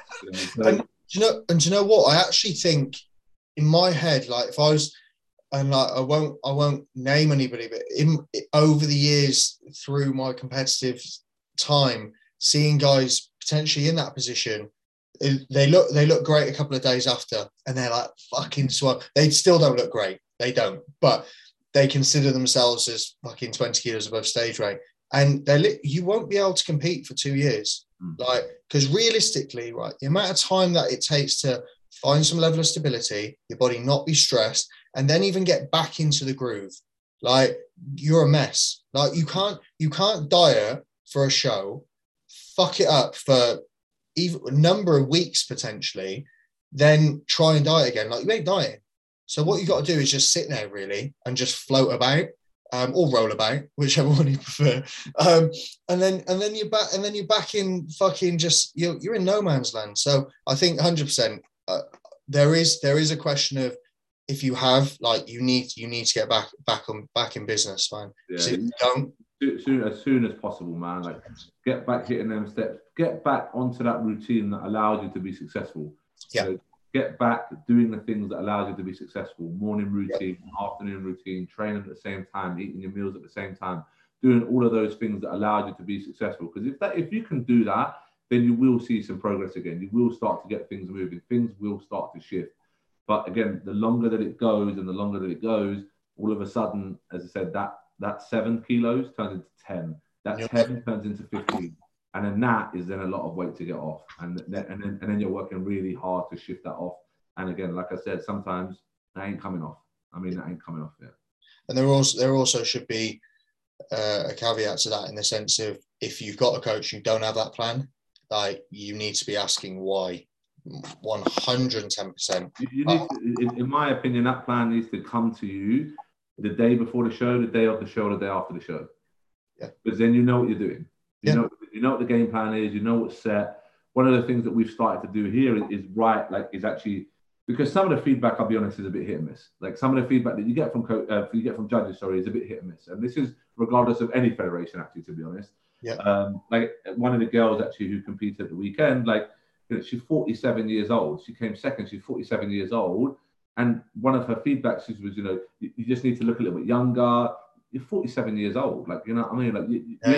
And do you know what? I actually think in my head, like if I was, and like I won't name anybody, but over the years through my competitive time, seeing guys potentially in that position, they look great a couple of days after, and they're like fucking swell. They still don't look great. They don't, but they consider themselves as fucking 20 kilos above stage weight. And you won't be able to compete for 2 years. Like, because realistically, right, the amount of time that it takes to find some level of stability, your body not be stressed, and then even get back into the groove, like, you're a mess. Like, you can't diet for a show, fuck it up for even a number of weeks potentially, then try and diet again. Like, you ain't dieting. So what you got to do is just sit there really and just float about. Or roll about, whichever one you prefer, and then you're back in fucking just you're in no man's land. So I think 100% there is a question of, if you have, like, you need to get back in business, man. Yeah, so you don't as soon as possible, man. Like, get back hitting them steps, get back onto that routine that allows you to be successful. Yeah. So get back doing the things that allows you to be successful. Morning routine, afternoon routine, training at the same time, eating your meals at the same time, doing all of those things that allow you to be successful. Because if you can do that, then you will see some progress again. You will start to get things moving. Things will start to shift. But again, the longer that it goes and the longer that it goes, all of a sudden, as I said, that 7 kilos turns into 10. That 10 turns into 15. And then that is then a lot of weight to get off. And then you're working really hard to shift that off. And again, like I said, sometimes that ain't coming off. I mean, that ain't coming off yet. And there also should be a caveat to that, in the sense of, if you've got a coach and you don't have that plan, like, you need to be asking why. 110%. You need to, in my opinion, that plan needs to come to you the day before the show, the day of the show, the day after the show. Yeah. Because then you know what you're doing. You know what the game plan is. You know what's set. One of the things that we've started to do here is actually, because some of the feedback, I'll be honest, is a bit hit and miss. Like, some of the feedback that you get from judges, is a bit hit and miss. And this is regardless of any federation, actually, to be honest. Yeah. Like, one of the girls actually who competed at the weekend, like, she's 47 years old. She came second. She's 47 years old. And one of her feedbacks was, you just need to look a little bit younger. You're 47 years old. Like, you know what I mean? Like, you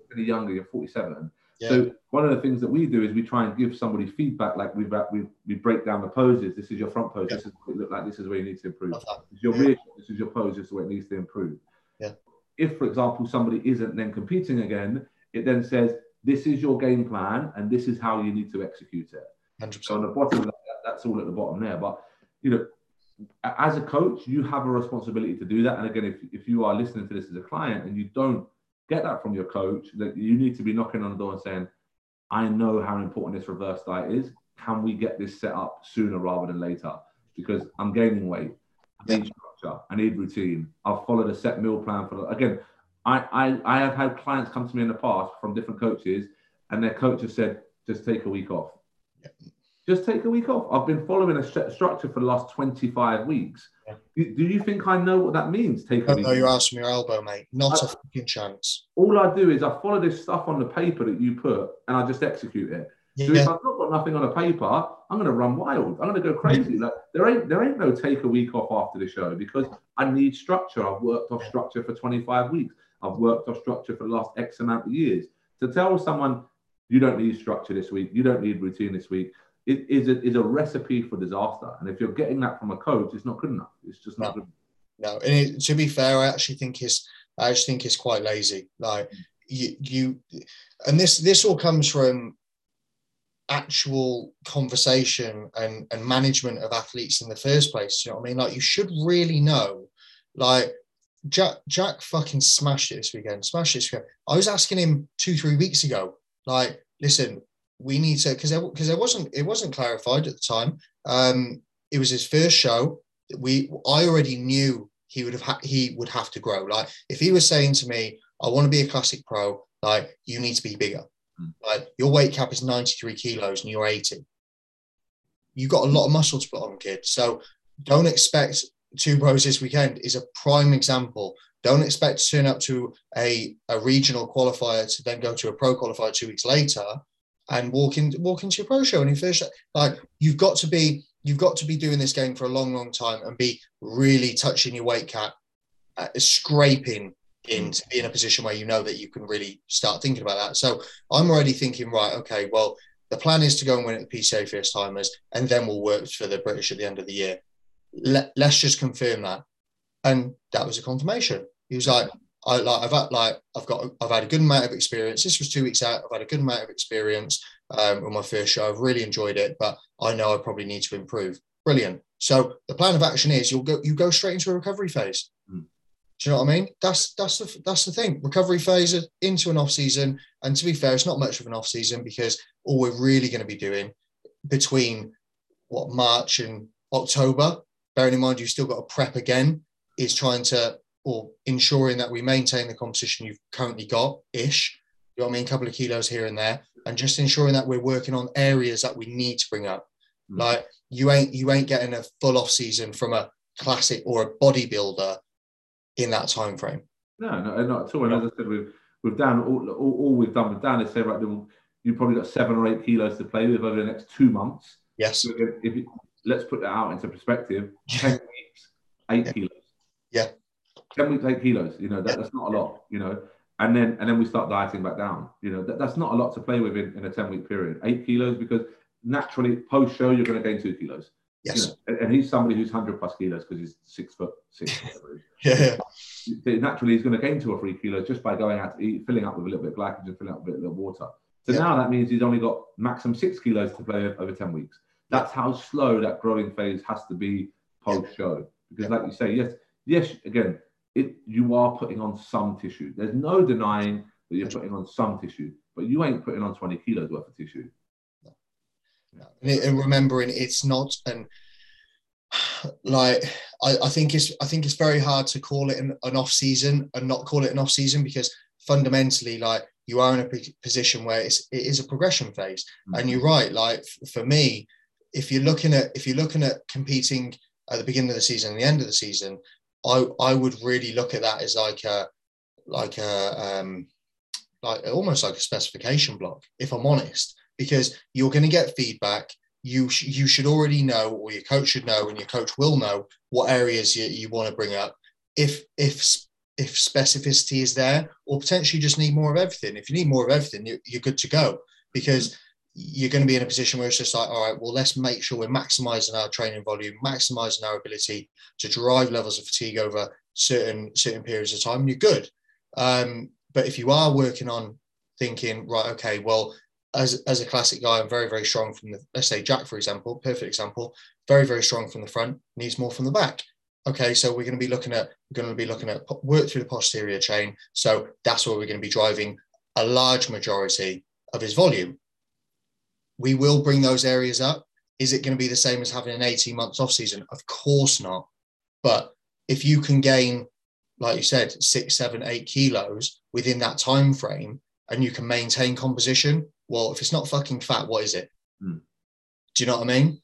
any younger, you're 47. Yeah. So one of the things that we do is we try and give somebody feedback, like we break down the poses. This is your front pose. This is what it look like. This is where you need to improve. This is your rear. This is your pose. This is where it needs to improve. Yeah. If, for example, somebody isn't then competing again, it then says, this is your game plan and this is how you need to execute it. 100%. So on the bottom, that's all at the bottom there. But, you know, as a coach, you have a responsibility to do that. And again, if you are listening to this as a client and you don't get that from your coach, that you need to be knocking on the door and saying, I know how important this reverse diet is. Can we get this set up sooner rather than later? Because I'm gaining weight. I need structure. I need routine. I've followed a set meal plan for, again, I have had clients come to me in the past from different coaches and their coach has said, just take a week off. Yeah. Just take a week off. I've been following a structure for the last 25 weeks. Yeah. Do you think I know what that means? Take a week off? No, you're asking your elbow, mate. Not a fucking chance. All I do is I follow this stuff on the paper that you put and I just execute it. Yeah. So if I've not got nothing on a paper, I'm going to run wild. I'm going to go crazy. Like there ain't no take a week off after the show because I need structure. I've worked off structure for 25 weeks. I've worked off structure for the last X amount of years. To tell someone you don't need structure this week, you don't need routine this week, it is a recipe for disaster. And if you're getting that from a coach, it's not good enough. It's just not good. No, and to be fair, I actually think it's quite lazy. Like you and this all comes from actual conversation and management of athletes in the first place. You know what I mean? Like you should really know. Like Jack fucking smashed it this weekend. I was asking him 2-3 weeks ago, like, listen, we need to, because it wasn't clarified at the time. It was his first show. I already knew he would have to grow. Like if he was saying to me, I want to be a classic pro, like you need to be bigger. Like your weight cap is 93 kilos and you're 80. You've got a lot of muscle to put on, kid. So don't expect Two Bros this weekend is a prime example. Don't expect to turn up to a regional qualifier to then go to a pro qualifier 2 weeks later and walk into your pro show. And in first, like you've got to be doing this game for a long, long time and be really touching your weight cap, scraping in to be in a position where you know that you can really start thinking about that. So I'm already thinking, right, okay, well, the plan is to go and win at the PCA First Timers, and then we'll work for the British at the end of the year. Let's just confirm that. And that was a confirmation. He was like, I've had a good amount of experience. This was 2 weeks out. I've had a good amount of experience on my first show. I've really enjoyed it, but I know I probably need to improve. Brilliant. So the plan of action is you go straight into a recovery phase. Do you know what I mean? That's the thing. Recovery phase into an off season. And to be fair, it's not much of an off season because all we're really going to be doing between March and October, bearing in mind you've still got to prep again, is ensuring that we maintain the composition you've currently got ish. You know what I mean? A couple of kilos here and there, and just ensuring that we're working on areas that we need to bring up. Like you ain't getting a full off season from a classic or a bodybuilder in that time frame. No, not at all. And as I said, with Dan, all we've done with Dan is say, right, you've probably got 7 or 8 kilos to play with over the next 2 months. Yes. So let's put that out into perspective. 10 weeks, 8 kilos. Yeah. 10 weeks, 8 kilos. You know, that's not a lot, you know. And then we start dieting back down. You know, that's not a lot to play with in a 10-week period. 8 kilos, because naturally, post-show, you're going to gain 2 kilos. Yes. You know, and he's somebody who's 100+ kilos because he's 6'6". Yeah. Naturally, he's going to gain 2 or 3 kilos just by going out to eat, filling up with a little bit of glycogen, filling up with a little water. So now that means he's only got maximum 6 kilos to play with over 10 weeks. That's how slow that growing phase has to be post-show. Because like you say, yes, again, you are putting on some tissue. There's no denying that you're putting on some tissue, but you ain't putting on 20 kilos worth of tissue. No. And remembering it's not like I think it's very hard to call it an off season and not call it an off season, because fundamentally, like, you are in a position where it is a progression phase. And you're right, like for me, if you're looking at competing at the beginning of the season and the end of the season, I would really look at that as like almost like a specification block, if I'm honest, because you're going to get feedback. You should already know, or your coach should know, and your coach will know what areas you want to bring up. If if specificity is there, or potentially just need more of everything. If you need more of everything, you're good to go, because you're going to be in a position where it's just like, all right, well, let's make sure we're maximizing our training volume, maximizing our ability to drive levels of fatigue over certain periods of time, and you're good. But if you are working on thinking, right, okay, well, as a classic guy, I'm very, very strong from the, let's say Jack, for example, perfect example, very, very strong from the front, needs more from the back. Okay, so we're going to be looking at work through the posterior chain. So that's where we're going to be driving a large majority of his volume. We will bring those areas up. Is it going to be the same as having an 18 months off season? Of course not. But if you can gain, like you said, 6, 7, 8 kilos within that time frame, and you can maintain composition, well, if it's not fucking fat, what is it? Do you know what I mean?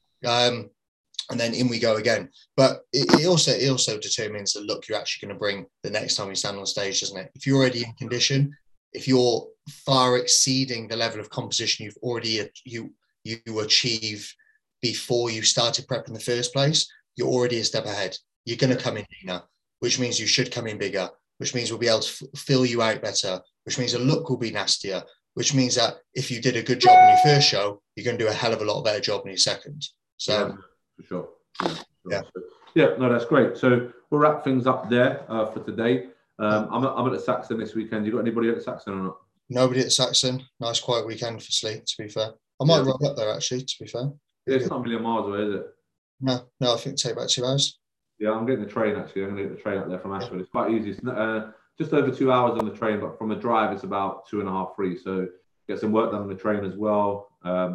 And then in we go again. But it also determines the look you're actually going to bring the next time you stand on stage, doesn't it? If you're already in condition, if you're far exceeding the level of composition you've already you achieve before you started prep in the first place, you're already a step ahead. You're going to come in leaner, which means you should come in bigger, which means we'll be able to fill you out better, which means the look will be nastier, which means that if you did a good job in your first show, you're going to do a hell of a lot better job in your second. So, yeah, for sure. Yeah, no, that's great. So we'll wrap things up there for today. I'm at the Saxon this weekend. You got anybody at the Saxon or not? Nobody at the Saxon. Nice quiet weekend for Sleep, to be fair. I might roll up there, actually, to be fair. Yeah, it's not a million miles away, is it? No, I think it'll take about 2 hours. Yeah, I'm getting the train, actually. I'm going to get the train up there from Ashford. It's quite easy. It's just over 2 hours on the train, but from a drive, it's about 2.5, 3. So get some work done on the train as well.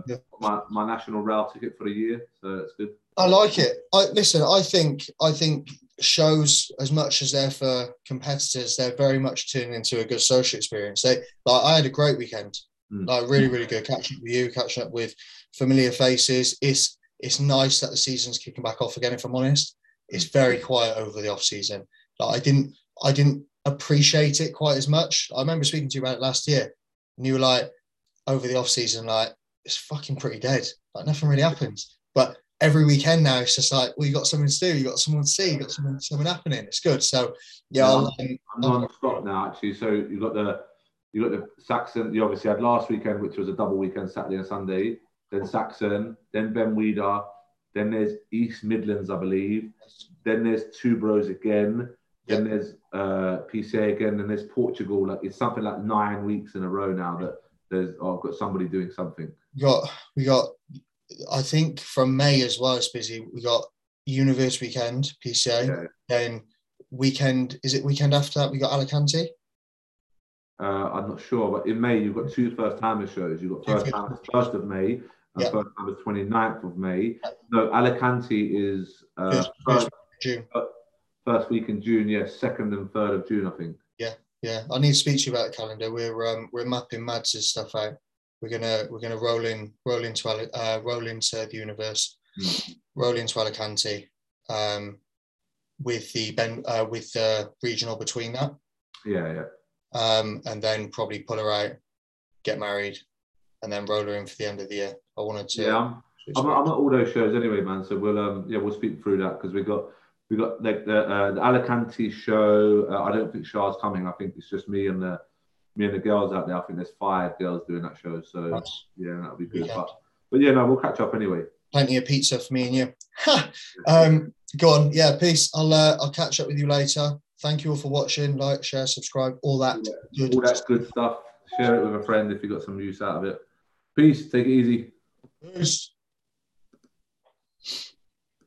My national rail ticket for the year, so it's good. I like it. I think shows, as much as they're for competitors, they're very much turning into a good social experience. I had a great weekend. Like really, really good catching up with you, catching up with familiar faces. It's nice that the season's kicking back off again, if I'm honest. It's very quiet over the off season. Like I didn't appreciate it quite as much. I remember speaking to you about it last year, and you were like, over the off season, like, it's fucking pretty dead. Like nothing really happens. But every weekend now, it's just like, well, you got something to do, you got someone to see, you got something happening. It's good. So yeah, I'm non-stop now, actually. So you got the Saxon. You obviously had last weekend, which was a double weekend, Saturday and Sunday. Then Saxon, then Ben Weeder, then there's East Midlands, I believe. Then there's Two Bros again. Then there's PCA again. Then there's Portugal. Like it's something like 9 weeks in a row now that I've got somebody doing something. We got. I think from May as well, it's busy. We got Universe weekend, PCA. Yeah. Then weekend, is it weekend after that? We got Alicante. I'm not sure, but in May you've got 2 first-timer shows. You've got first time 1st of May and first time is 29th of May. No, Alicante is first week in June. Yes, 2nd and 3rd of June, I think. Yeah. I need to speak to you about the calendar. We're mapping Mads' stuff out. We're gonna roll into the Universe, roll into Alicante, with the regional between that. Yeah. And then probably pull her out, get married, and then roll her in for the end of the year. I wanted to. Yeah, I'm at all those shows anyway, man. So we'll speak through that because we got like the Alicante show. I don't think Shah's coming. I think it's just me and the girls out there. I think there's 5 girls doing that show. So nice. Yeah, that'll be good. But yeah, no, we'll catch up anyway. Plenty of pizza for me and you. Go on. Yeah, peace. I'll catch up with you later. Thank you all for watching. Like, share, subscribe, all that. All that good stuff. Share it with a friend if you got some use out of it. Peace. Take it easy. Peace.